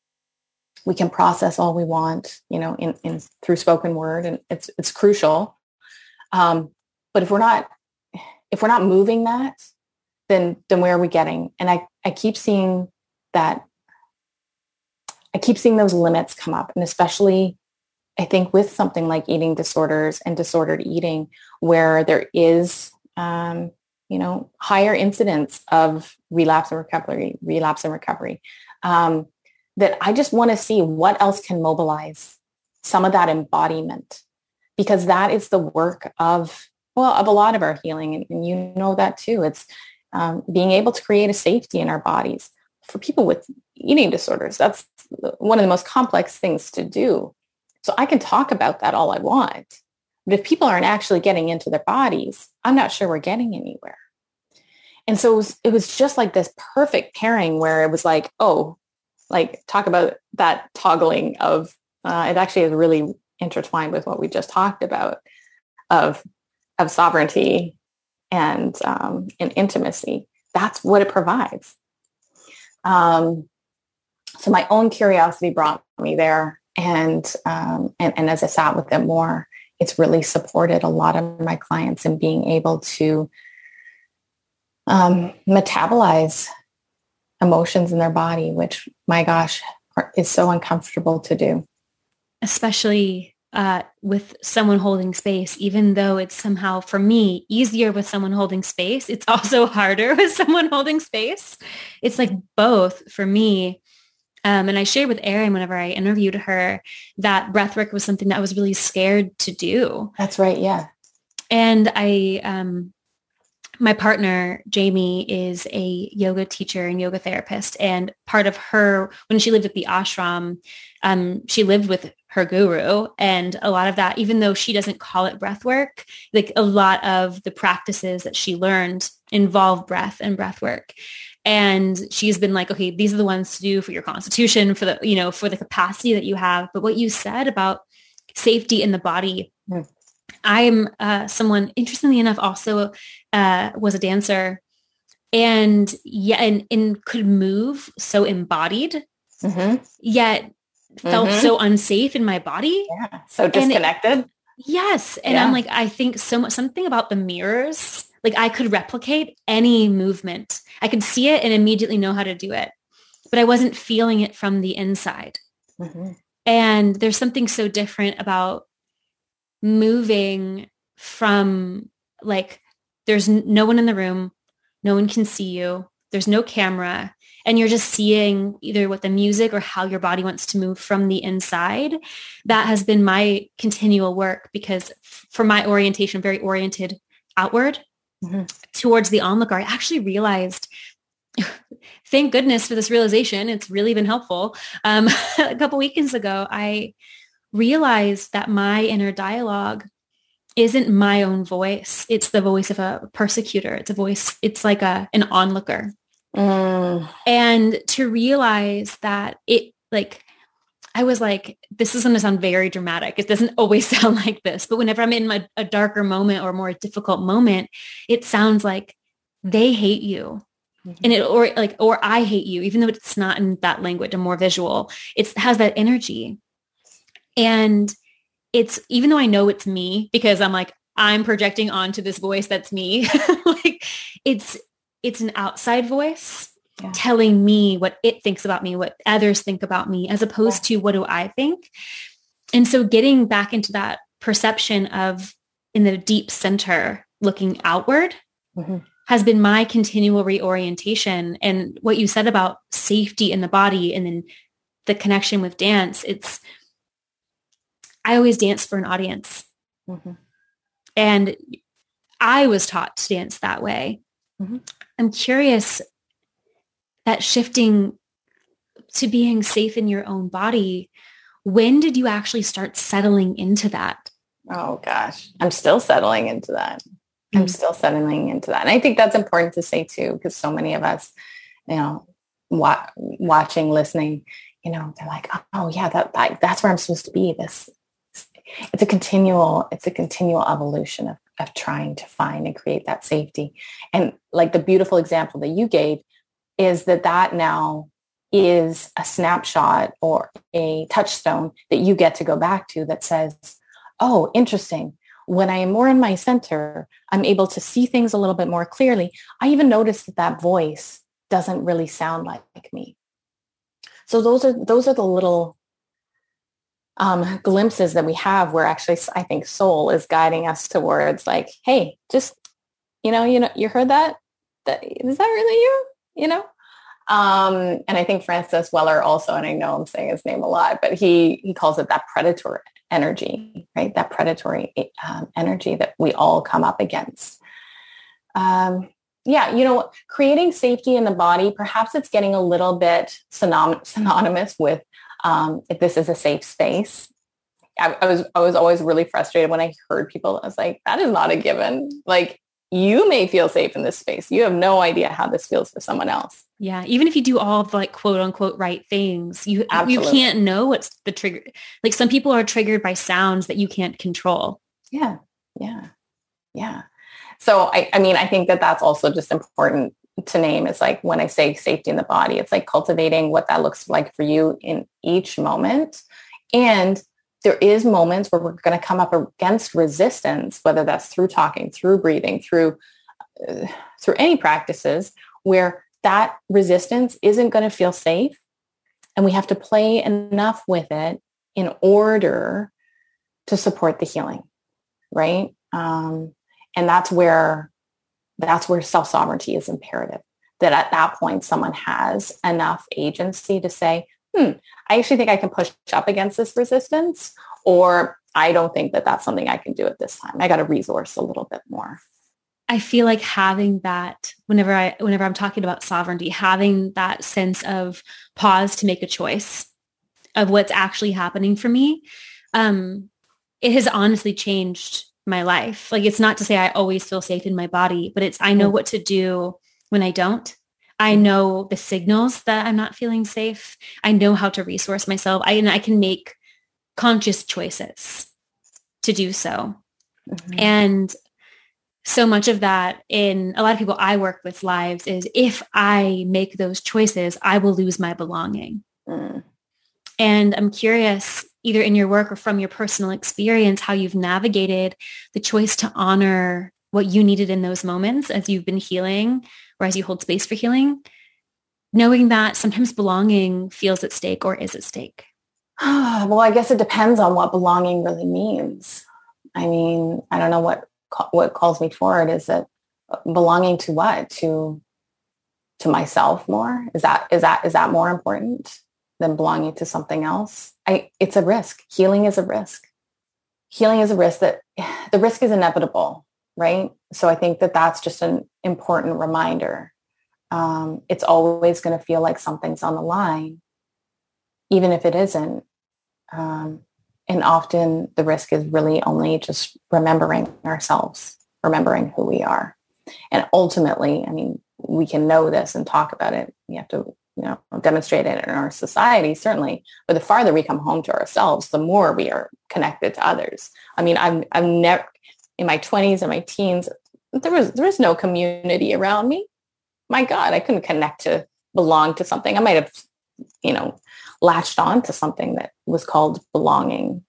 We can process all we want, you know, in, in through spoken word, and it's it's crucial. Um, but if we're not if we're not moving that, then then where are we getting? And I, I keep seeing that I keep seeing those limits come up, and especially I think with something like eating disorders and disordered eating, where there is um, you know, higher incidence of relapse and recovery, relapse and recovery. Um, that I just want to see what else can mobilize some of that embodiment, because that is the work of, well, of a lot of our healing. And, and you know that too. It's um, being able to create a safety in our bodies. For people with eating disorders, that's one of the most complex things to do. So I can talk about that all I want. But if people aren't actually getting into their bodies, I'm not sure we're getting anywhere. And so it was, it was just like this perfect pairing where it was like, oh, like talk about that toggling of, uh, it actually is really intertwined with what we just talked about of, of sovereignty and, um, and intimacy. That's what it provides. Um, so my own curiosity brought me there. And, um, and, and as I sat with them more, it's really supported a lot of my clients in being able to um, metabolize emotions in their body, which, my gosh, are, is so uncomfortable to do. Especially uh, with someone holding space, even though it's somehow, for me, easier with someone holding space, it's also harder with someone holding space. It's like both for me. Um, and I shared with Erin whenever I interviewed her that breathwork was something that I was really scared to do. That's right. Yeah. And I, um, my partner, Jamie, is a yoga teacher and yoga therapist. And part of her, when she lived at the ashram, um, she lived with her guru. And a lot of that, even though she doesn't call it breath work, like a lot of the practices that she learned involve breath and breath work. And she's been like, okay, these are the ones to do for your constitution, for the, you know, for the capacity that you have. But what you said about safety in the body, mm. I'm uh, someone, interestingly enough, also uh, was a dancer, and yeah, and, and could move so embodied, mm-hmm. yet felt mm-hmm. so unsafe in my body. Yeah, so disconnected. Yes. And Yeah. I'm like, I think so much, something about the mirrors, like I could replicate any movement. I could see it and immediately know how to do it, but I wasn't feeling it from the inside. Mm-hmm. And there's something so different about moving from like, there's no one in the room. No one can see you. There's no camera. And you're just seeing either what the music or how your body wants to move from the inside. That has been my continual work because for my orientation, very oriented outward mm-hmm. towards the onlooker, I actually realized, thank goodness for this realization. It's really been helpful. Um, a couple weekends ago, I realized that my inner dialogue isn't my own voice. It's the voice of a persecutor. It's a voice. It's like a, an onlooker. Mm. And to realize that it like, I was like, this is going to sound very dramatic. It doesn't always sound like this, but whenever I'm in my, a darker moment or more difficult moment, it sounds like they hate you. Mm-hmm. And it, or like, or I hate you, even though it's not in that language, a more visual, it has that energy. And it's, even though I know it's me because I'm like, I'm projecting onto this voice that's me, like it's, it's an outside voice yeah. telling me what it thinks about me, what others think about me, as opposed yeah. to what do I think? And so getting back into that perception of in the deep center, looking outward mm-hmm. has been my continual reorientation. And what you said about safety in the body and then the connection with dance, it's, I always dance for an audience. Mm-hmm. And I was taught to dance that way. Mm-hmm. I'm curious, that shifting to being safe in your own body, when did you actually start settling into that? Oh gosh, I'm still settling into that. Mm-hmm. I'm still settling into that. And I think that's important to say too, because so many of us, you know, wa- watching, listening, you know, they're like, oh yeah, that, that that's where I'm supposed to be. This, it's a continual, it's a continual evolution of of trying to find and create that safety. And like the beautiful example that you gave is that that now is a snapshot or a touchstone that you get to go back to that says, oh, interesting. When I am more in my center, I'm able to see things a little bit more clearly. I even noticed that that voice doesn't really sound like me. So those are, those are the little Um, glimpses that we have where actually I think soul is guiding us towards like, hey, just, you know, you know, you heard that? That is that really you? You know? Um, and I think Francis Weller also, and I know I'm saying his name a lot, but he, he calls it that predatory energy, right? That predatory um, energy that we all come up against. Um, yeah, you know, creating safety in the body, perhaps it's getting a little bit synonym- synonymous with Um, if this is a safe space. I, I was I was always really frustrated when I heard people. I was like, that is not a given. Like, you may feel safe in this space. You have no idea how this feels for someone else. Yeah. Even if you do all the like quote unquote right things, you Absolutely. you can't know what's the trigger. Like some people are triggered by sounds that you can't control. Yeah. Yeah. Yeah. So I, I mean, I think that that's also just important to name. Is like when I say safety in the body, it's like cultivating what that looks like for you in each moment. And there is moments where we're going to come up against resistance, whether that's through talking, through breathing, through, uh, through any practices where that resistance isn't going to feel safe. And we have to play enough with it in order to support the healing. Right. Um, and that's where That's where self-sovereignty is imperative, that at that point, someone has enough agency to say, hmm, I actually think I can push up against this resistance, or I don't think that that's something I can do at this time. I got to resource a little bit more. I feel like having that, whenever I, whenever I'm talking about sovereignty, having that sense of pause to make a choice of what's actually happening for me, um, it has honestly changed my life. Like, it's not to say I always feel safe in my body, but it's, I know what to do when I don't. I know the signals that I'm not feeling safe. I know how to resource myself. I, and I can make conscious choices to do so. Mm-hmm. And so much of that in a lot of people I work with lives is if I make those choices, I will lose my belonging. Mm. And I'm curious, either in your work or from your personal experience, how you've navigated the choice to honor what you needed in those moments as you've been healing or as you hold space for healing, knowing that sometimes belonging feels at stake or is at stake? Well, I guess it depends on what belonging really means. I mean, I don't know what what calls me forward. Is it belonging to what? To to myself more? Is that is that is that more important than belonging to something else? I it's a risk. Healing is a risk. Healing is a risk that the risk is inevitable, right? So I think that that's just an important reminder. Um, it's always going to feel like something's on the line, even if it isn't. Um, and often the risk is really only just remembering ourselves, remembering who we are. And ultimately, I mean, we can know this and talk about it. We have to, you know, demonstrate it in our society, certainly. But the farther we come home to ourselves, the more we are connected to others. I mean, I'm, I've never, in my twenties and my teens, there was, there was no community around me. My God, I couldn't connect to belong to something. I might have, you know, latched on to something that was called belonging.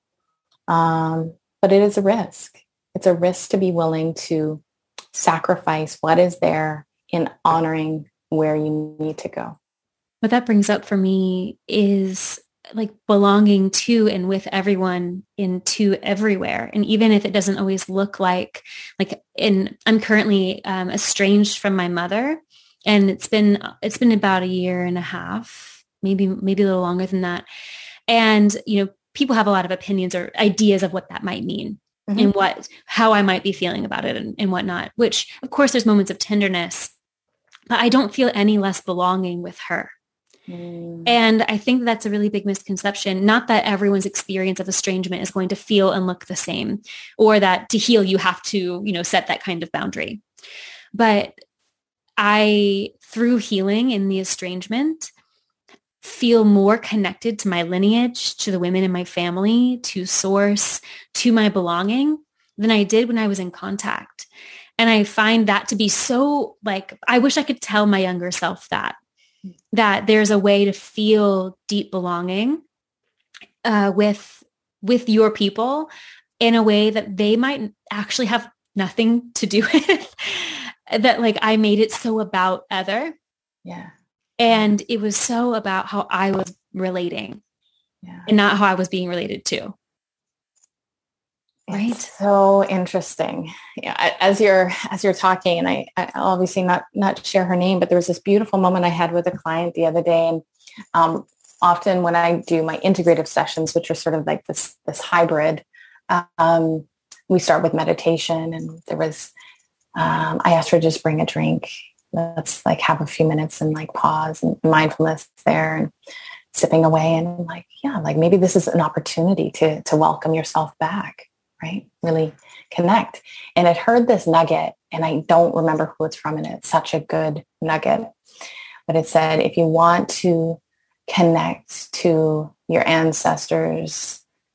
Um, but it is a risk. It's a risk to be willing to sacrifice what is there in honoring where you need to go. What that brings up for me is like belonging to and with everyone into everywhere. And even if it doesn't always look like, like in, I'm currently um, estranged from my mother, and it's been, it's been about a year and a half, maybe, maybe a little longer than that. And, you know, people have a lot of opinions or ideas of what that might mean mm-hmm. and what, how I might be feeling about it and, and whatnot, which of course there's moments of tenderness, but I don't feel any less belonging with her. Mm. And I think that's a really big misconception. Not that everyone's experience of estrangement is going to feel and look the same, or that to heal, you have to, you know, set that kind of boundary. But I, through healing in the estrangement, feel more connected to my lineage, to the women in my family, to source, to my belonging than I did when I was in contact. And I find that to be so, like, I wish I could tell my younger self that, that there's a way to feel deep belonging uh, with, with your people in a way that they might actually have nothing to do with. That like I made it so about other. Yeah. And it was so about how I was relating yeah. and not how I was being related to. Right. It's so interesting. Yeah. As you're, as you're talking, and I, I obviously not, not share her name, but there was this beautiful moment I had with a client the other day. And um, often when I do my integrative sessions, which are sort of like this, this hybrid, um, we start with meditation, and there was, um, I asked her to just bring a drink. Let's like have a few minutes and like pause and mindfulness there and sipping away. And I'm like, yeah, like maybe this is an opportunity to, to welcome yourself back, right? Really connect. And it heard this nugget, and I don't remember who it's from, and it's such a good nugget, but it said, if you want to connect to your ancestors,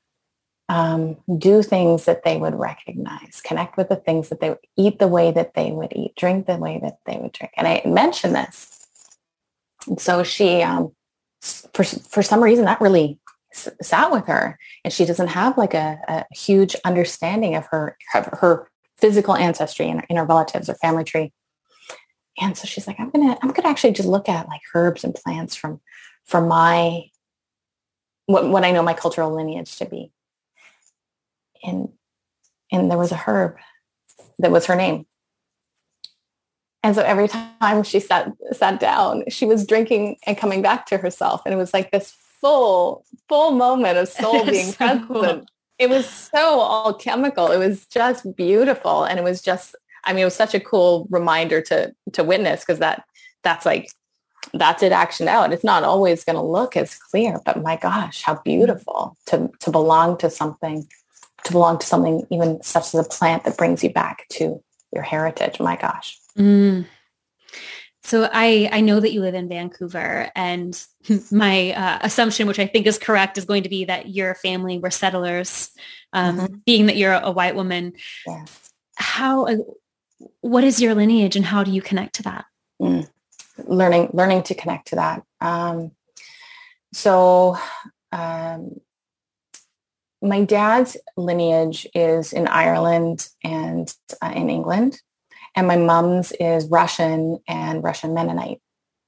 Um, do things that they would recognize, connect with the things that they would eat, the way that they would eat, drink the way that they would drink. And I mentioned this. And so she, um, for, for some reason, that really s- sat with her, and she doesn't have like a, a huge understanding of her, of her physical ancestry and, and her relatives or family tree. And so she's like, I'm going to, I'm going to actually just look at like herbs and plants from, from my, what, what I know my cultural lineage to be. And, and there was a herb that was her name. And so every time she sat, sat down, she was drinking and coming back to herself. And it was like this full, full moment of soul being so present. Cool. It was so alchemical. It was just beautiful. And it was just, I mean, it was such a cool reminder to, to witness, because that, that's like, that's it actioned out. It's not always going to look as clear, but my gosh, how beautiful to, to belong to something to belong to something even such as a plant that brings you back to your heritage. My gosh. Mm. So I, I know that you live in Vancouver, and my uh, assumption, which I think is correct, is going to be that your family were settlers, um, mm-hmm. being that you're a, a white woman. Yeah. How, uh, what is your lineage, and how do you connect to that? Mm. Learning, learning to connect to that. Um, so, um, my dad's lineage is in Ireland and uh, in England, and my mom's is Russian and Russian Mennonite.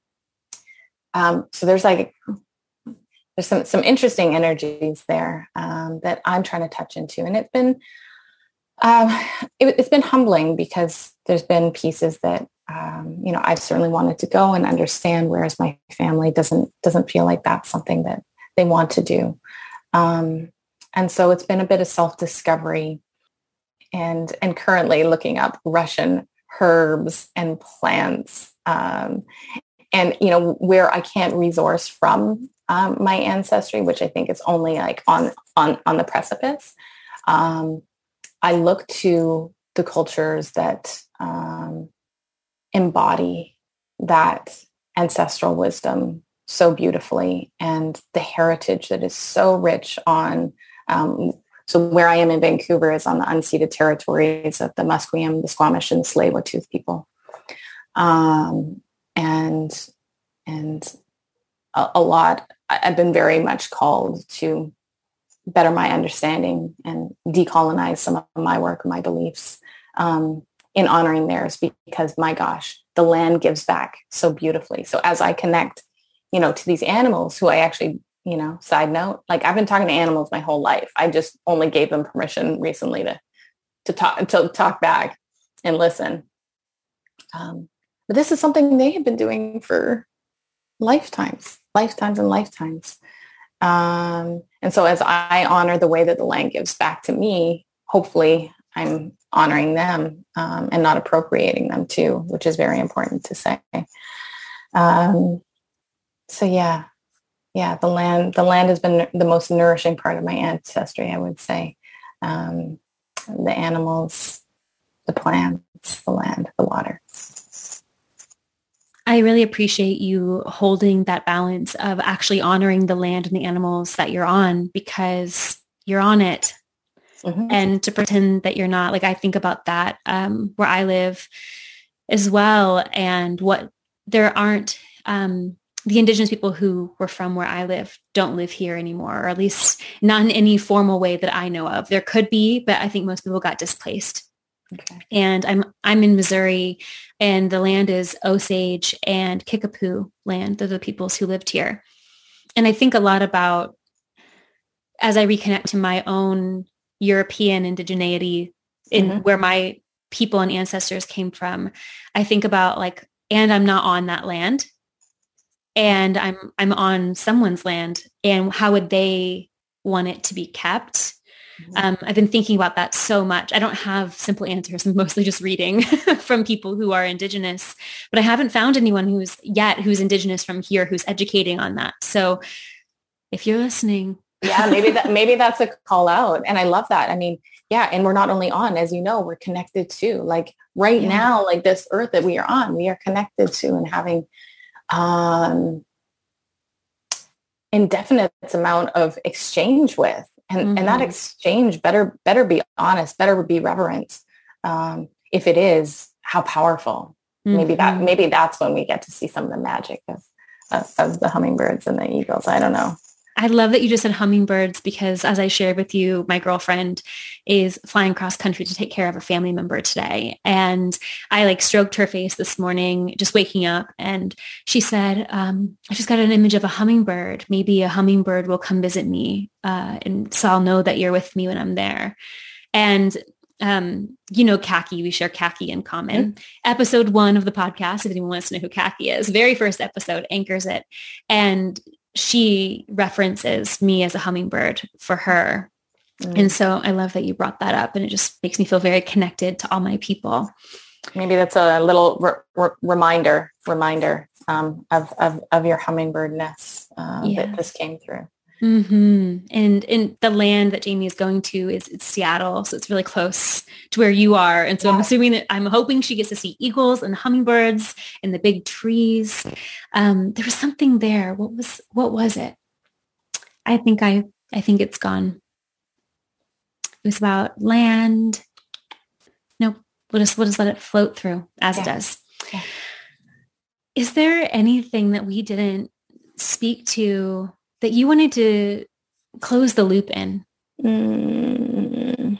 Um, so there's like there's some some interesting energies there um, that I'm trying to touch into, and it's been um, it, it's been humbling because there's been pieces that um, you know I've certainly wanted to go and understand, whereas my family doesn't doesn't feel like that's something that they want to do. Um, and so it's been a bit of self-discovery and, and currently looking up Russian herbs and plants. Um, and, you know, where I can't resource from um, my ancestry, which I think is only like on, on, on the precipice. Um, I look to the cultures that um, embody that ancestral wisdom so beautifully, and the heritage that is so rich on, um, so where I am in Vancouver is on the unceded territories of the Musqueam, the Squamish, and the Tsleil-Waututh people. Um, and and a, a lot, I've been very much called to better my understanding and decolonize some of my work, my beliefs um, in honoring theirs, because my gosh, the land gives back so beautifully. So as I connect you know, to these animals who I actually, you know, side note, like I've been talking to animals my whole life. I just only gave them permission recently to, to talk, to talk back and listen. Um, but this is something they have been doing for lifetimes, lifetimes and lifetimes. Um, and so as I honor the way that the land gives back to me, hopefully I'm honoring them um, and not appropriating them too, which is very important to say. Um, So yeah, yeah, the land, the land has been the most nourishing part of my ancestry, I would say. Um, the animals, the plants, the land, the water. I really appreciate you holding that balance of actually honoring the land and the animals that you're on, because you're on it. Mm-hmm. And to pretend that you're not, like I think about that um, where I live as well, and what there aren't, um, the indigenous people who were from where I live don't live here anymore, or at least not in any formal way that I know of. There could be, but I think most people got displaced. Okay. And I'm I'm in Missouri, and the land is Osage and Kickapoo land. They're the peoples who lived here. And I think a lot about, as I reconnect to my own European indigeneity in mm-hmm. where my people and ancestors came from, I think about like, and I'm not on that land. And I'm I'm on someone's land, and how would they want it to be kept? Mm-hmm. Um, I've been thinking about that so much. I don't have simple answers. I'm mostly just reading from people who are Indigenous, but I haven't found anyone who's yet who's Indigenous from here who's educating on that. So if you're listening. yeah, maybe that maybe that's a call out. And I love that. I mean, yeah, and we're not only on, as you know, we're connected to. Like right yeah. now, like this earth that we are on, we are connected to and having um, indefinite amount of exchange with, and, mm-hmm. and that exchange better, better be honest, better be reverent. Um, if it is, how powerful, mm-hmm. maybe that, maybe that's when we get to see some of the magic of, of, of the hummingbirds and the eagles. I don't know. I love that you just said hummingbirds, because as I shared with you, my girlfriend is flying cross country to take care of a family member today. And I like stroked her face this morning, just waking up. And she said, um, I just got an image of a hummingbird. Maybe a hummingbird will come visit me. Uh, and so I'll know that you're with me when I'm there. And um, you know, Kaki, we share Kaki in common. Mm-hmm. Episode one of the podcast, if anyone wants to know who Kaki is, very first episode anchors it. And she references me as a hummingbird for her. Mm. And so I love that you brought that up, and it just makes me feel very connected to all my people. Maybe that's a little re- re- reminder, reminder um, of, of, of your hummingbirdness uh, yeah. that this came through. Mm-hmm. And and the land that Jamie is going to is it's Seattle, so it's really close to where you are. And so yeah. I'm assuming that I'm hoping she gets to see eagles and hummingbirds and the big trees. Um, there was something there. What was what was it? I think I I think it's gone. It was about land. No, we'll just we'll just let it float through as yeah. it does. Yeah. Is there anything that we didn't speak to that you wanted to close the loop in Mm.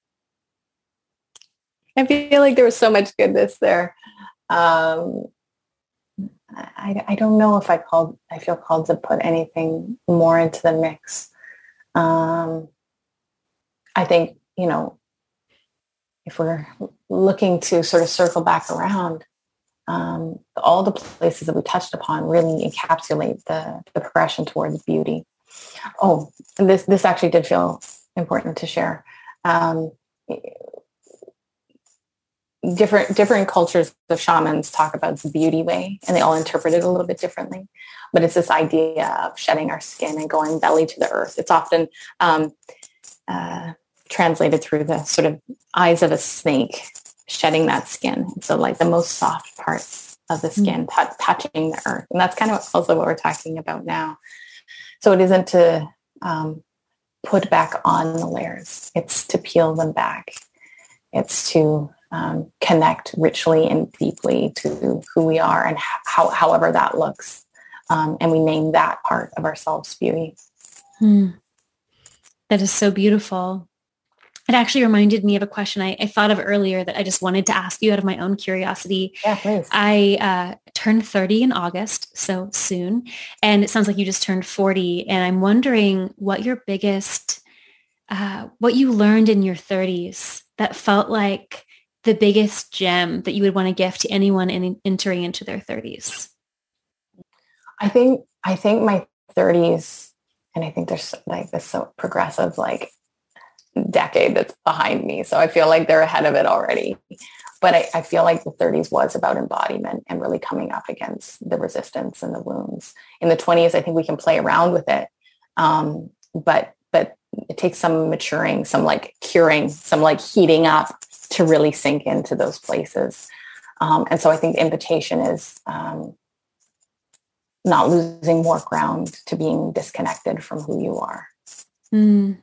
I feel like there was so much goodness there. Um, I, I don't know if I called, I feel called to put anything more into the mix. Um, I think, you know, if we're looking to sort of circle back around, um, all the places that we touched upon really encapsulate the, the progression towards beauty. Oh, and this, this actually did feel important to share. Um, different, different cultures of shamans talk about the beauty way, and they all interpret it a little bit differently. But it's this idea of shedding our skin and going belly to the earth. It's often um, uh, translated through the sort of eyes of a snake, shedding that skin. So like the most soft parts of the skin, mm-hmm. t- touching the earth. And that's kind of also what we're talking about now. So it isn't to um, put back on the layers. It's to peel them back. It's to um, connect richly and deeply to who we are and how, however that looks. Um, and we name that part of ourselves beauty. Hmm. That is so beautiful. It actually reminded me of a question I, I thought of earlier that I just wanted to ask you out of my own curiosity. Yeah, please. I uh, turned thirty in August, so soon. And it sounds like you just turned forty. And I'm wondering what your biggest, uh, what you learned in your thirties that felt like the biggest gem that you would want to gift to anyone in, entering into their thirties. I think, I think my thirties, and I think there's like this so progressive, like, decade that's behind me. So I feel like they're ahead of it already. But I, I feel like the thirties was about embodiment and really coming up against the resistance and the wounds. In the twenties, I think we can play around with it. Um, but but it takes some maturing, some like curing, some like heating up to really sink into those places. Um, and so I think the invitation is um, not losing more ground to being disconnected from who you are. Mm.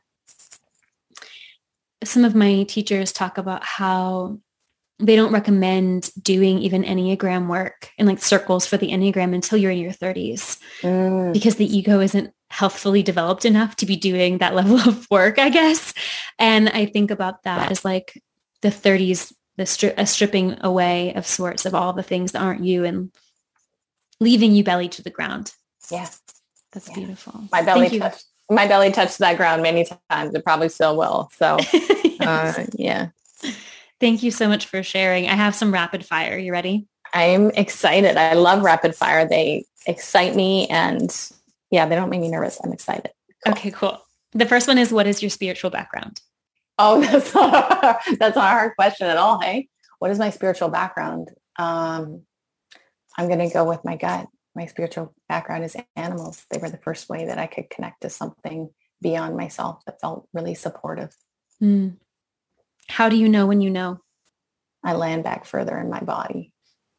Some of my teachers talk about how they don't recommend doing even Enneagram work and like circles for the Enneagram until you're in your thirties mm. because the ego isn't healthfully developed enough to be doing that level of work, I guess. And I think about that as like the thirties, the stri- a stripping away of sorts of all the things that aren't you and leaving you belly to the ground. Yeah. That's yeah. beautiful. My belly touched. My belly touched that ground many times. It probably still will. So, yes. uh, yeah. Thank you so much for sharing. I have some rapid fire. You ready? I'm excited. I love rapid fire. They excite me, and yeah, they don't make me nervous. I'm excited. Cool. Okay, cool. The first one is, what is your spiritual background? Oh, that's not a, that's not a hard question at all. Hey, what is my spiritual background? Um, I'm going to go with my gut. My spiritual background is animals. They were the first way that I could connect to something beyond myself that felt really supportive. Mm. How do you know when you know? I land back further in my body.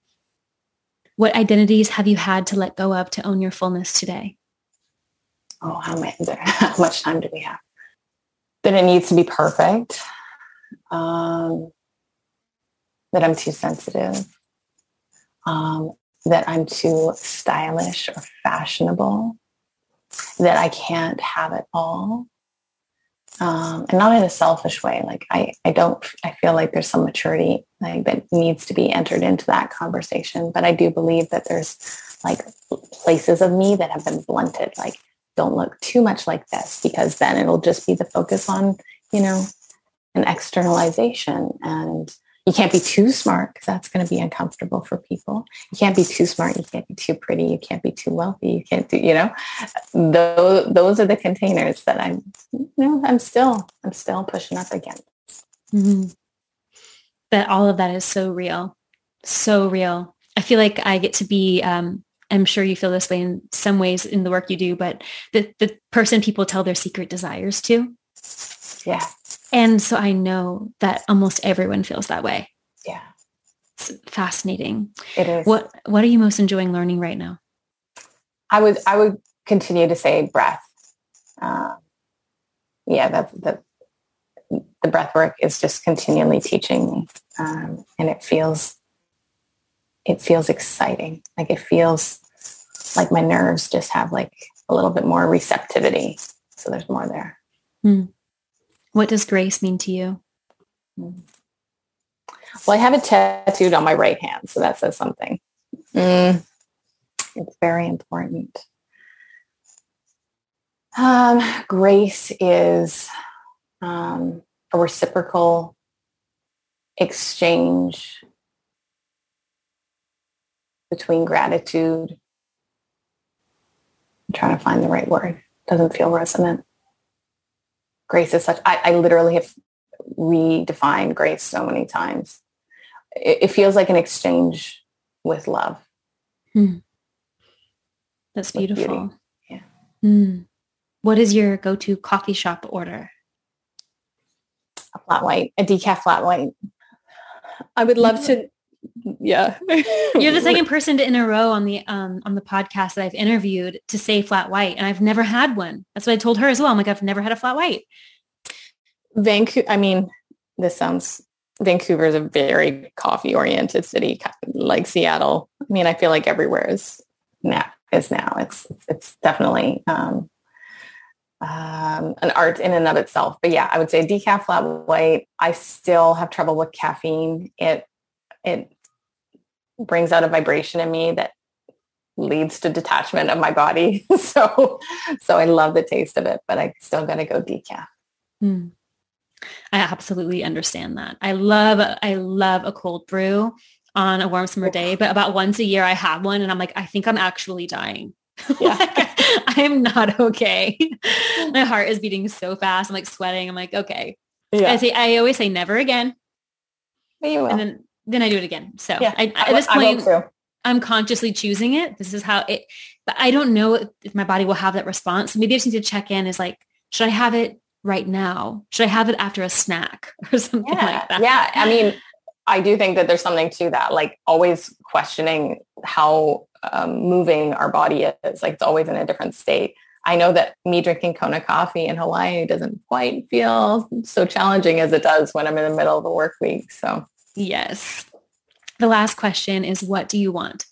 What identities have you had to let go of to own your fullness today? Oh, how, many, how much time do we have? That it needs to be perfect. Um, that I'm too sensitive. Um, that I'm too stylish or fashionable, that I can't have it all. Um, and not in a selfish way. Like I, I don't, I feel like there's some maturity like that needs to be entered into that conversation. But I do believe that there's like places of me that have been blunted. Like, don't look too much like this, because then it'll just be the focus on, you know, an externalization. And you can't be too smart, because that's going to be uncomfortable for people. You can't be too smart. You can't be too pretty. You can't be too wealthy. You can't do, you know, those, those are the containers that I'm, you know, I'm still, I'm still pushing up against. Mm-hmm. That all of that is so real, so real. I feel like I get to be, um, I'm sure you feel this way in some ways in the work you do, but the, the person people tell their secret desires to. Yeah. And so I know that almost everyone feels that way. Yeah. It's fascinating. It is. What What are you most enjoying learning right now? I would I would continue to say breath. Uh, yeah, that's the the breath work is just continually teaching me, um, and it feels it feels exciting. Like it feels like my nerves just have like a little bit more receptivity. So there's more there. Hmm. What does grace mean to you? Well, I have it tattooed on my right hand, so that says something. Mm, it's very important. Um, grace is um, a reciprocal exchange between gratitude. I'm trying to find the right word. Doesn't feel resonant. Grace is such, I, I literally have redefined grace so many times. It, it feels like an exchange with love. Hmm. That's beautiful. Yeah. Hmm. What is your go-to coffee shop order? A flat white, a decaf flat white. I would love to. Yeah. You're the second person to, in a row on the um, on the podcast that I've interviewed to say flat white, and I've never had one. That's what I told her as well. I'm like, I've never had a flat white. Vancouver. I mean, this sounds. Vancouver is a very coffee-oriented city, like Seattle. I mean, I feel like everywhere is now. Is now. It's it's definitely um, um, an art in and of itself. But yeah, I would say decaf flat white. I still have trouble with caffeine. It it brings out a vibration in me that leads to detachment of my body. so, so I love the taste of it, but I still got to go decaf. Hmm. I absolutely understand that. I love, I love a cold brew on a warm summer day, but about once a year I have one and I'm like, I think I'm actually dying. Yeah. Like, I am not okay. My heart is beating so fast. I'm like sweating. I'm like, okay. Yeah. I say, I always say never again. But you will. And then Then I do it again. So yeah, I, at this point, I'm consciously choosing it. This is how it, but I don't know if my body will have that response. So maybe I just need to check in is like, should I have it right now? Should I have it after a snack or something yeah, like that? Yeah. I mean, I do think that there's something to that, like always questioning how um, moving our body is. Like it's always in a different state. I know that me drinking Kona coffee in Hawaii doesn't quite feel so challenging as it does when I'm in the middle of a work week. So yes. The last question is, what do you want?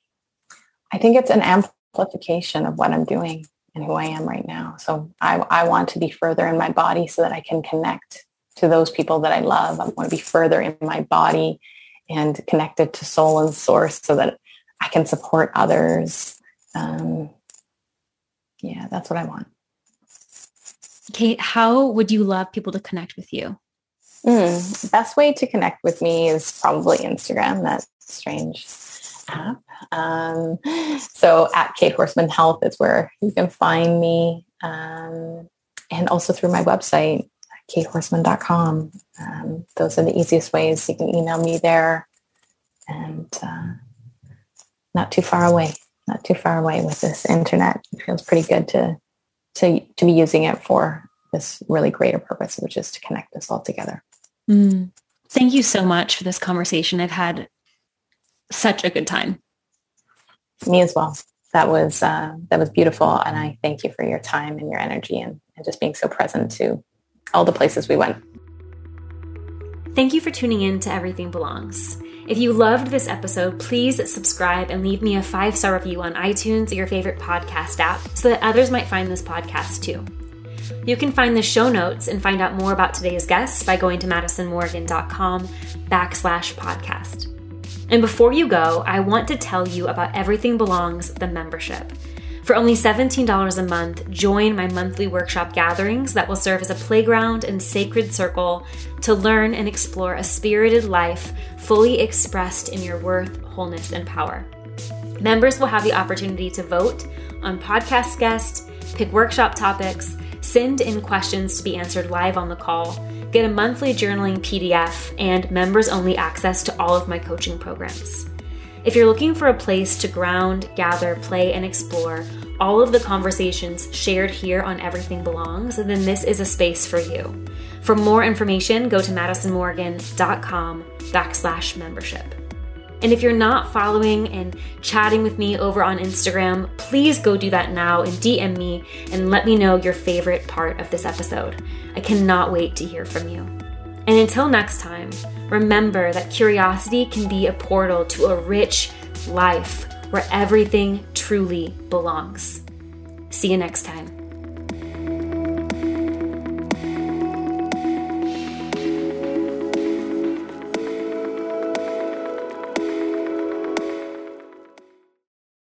I think it's an amplification of what I'm doing and who I am right now. So I, I want to be further in my body so that I can connect to those people that I love. I want to be further in my body and connected to soul and source so that I can support others. Um, yeah, that's what I want. Kate, how would you love people to connect with you? Mm, the best way to connect with me is probably Instagram, that strange app. Um, so at Kate Horseman Health is where you can find me. Um, and also through my website, kate horseman dot com. Um, those are the easiest ways. You can email me there. And uh, not too far away, not too far away with this internet. It feels pretty good to, to, to be using it for this really greater purpose, which is to connect us all together. Mm. Thank you so much for this conversation. I've had such a good time. Me as well. That was uh, that was beautiful, and I thank you for your time and your energy and, and just being so present to all the places we went. Thank you for tuning in to Everything Belongs. If you loved this episode, please subscribe and leave me a five-star review on iTunes or your favorite podcast app so that others might find this podcast too. You can find the show notes and find out more about today's guests by going to madisonmorgan.com backslash podcast. And before you go, I want to tell you about Everything Belongs, the membership. For only seventeen dollars a month, join my monthly workshop gatherings that will serve as a playground and sacred circle to learn and explore a spirited life fully expressed in your worth, wholeness, and power. Members will have the opportunity to vote on podcast guests, pick workshop topics, send in questions to be answered live on the call, get a monthly journaling P D F, and members-only access to all of my coaching programs. If you're looking for a place to ground, gather, play, and explore all of the conversations shared here on Everything Belongs, then this is a space for you. For more information, go to madisonmorgan.com backslash membership. And if you're not following and chatting with me over on Instagram, please go do that now and D M me and let me know your favorite part of this episode. I cannot wait to hear from you. And until next time, remember that curiosity can be a portal to a rich life where everything truly belongs. See you next time.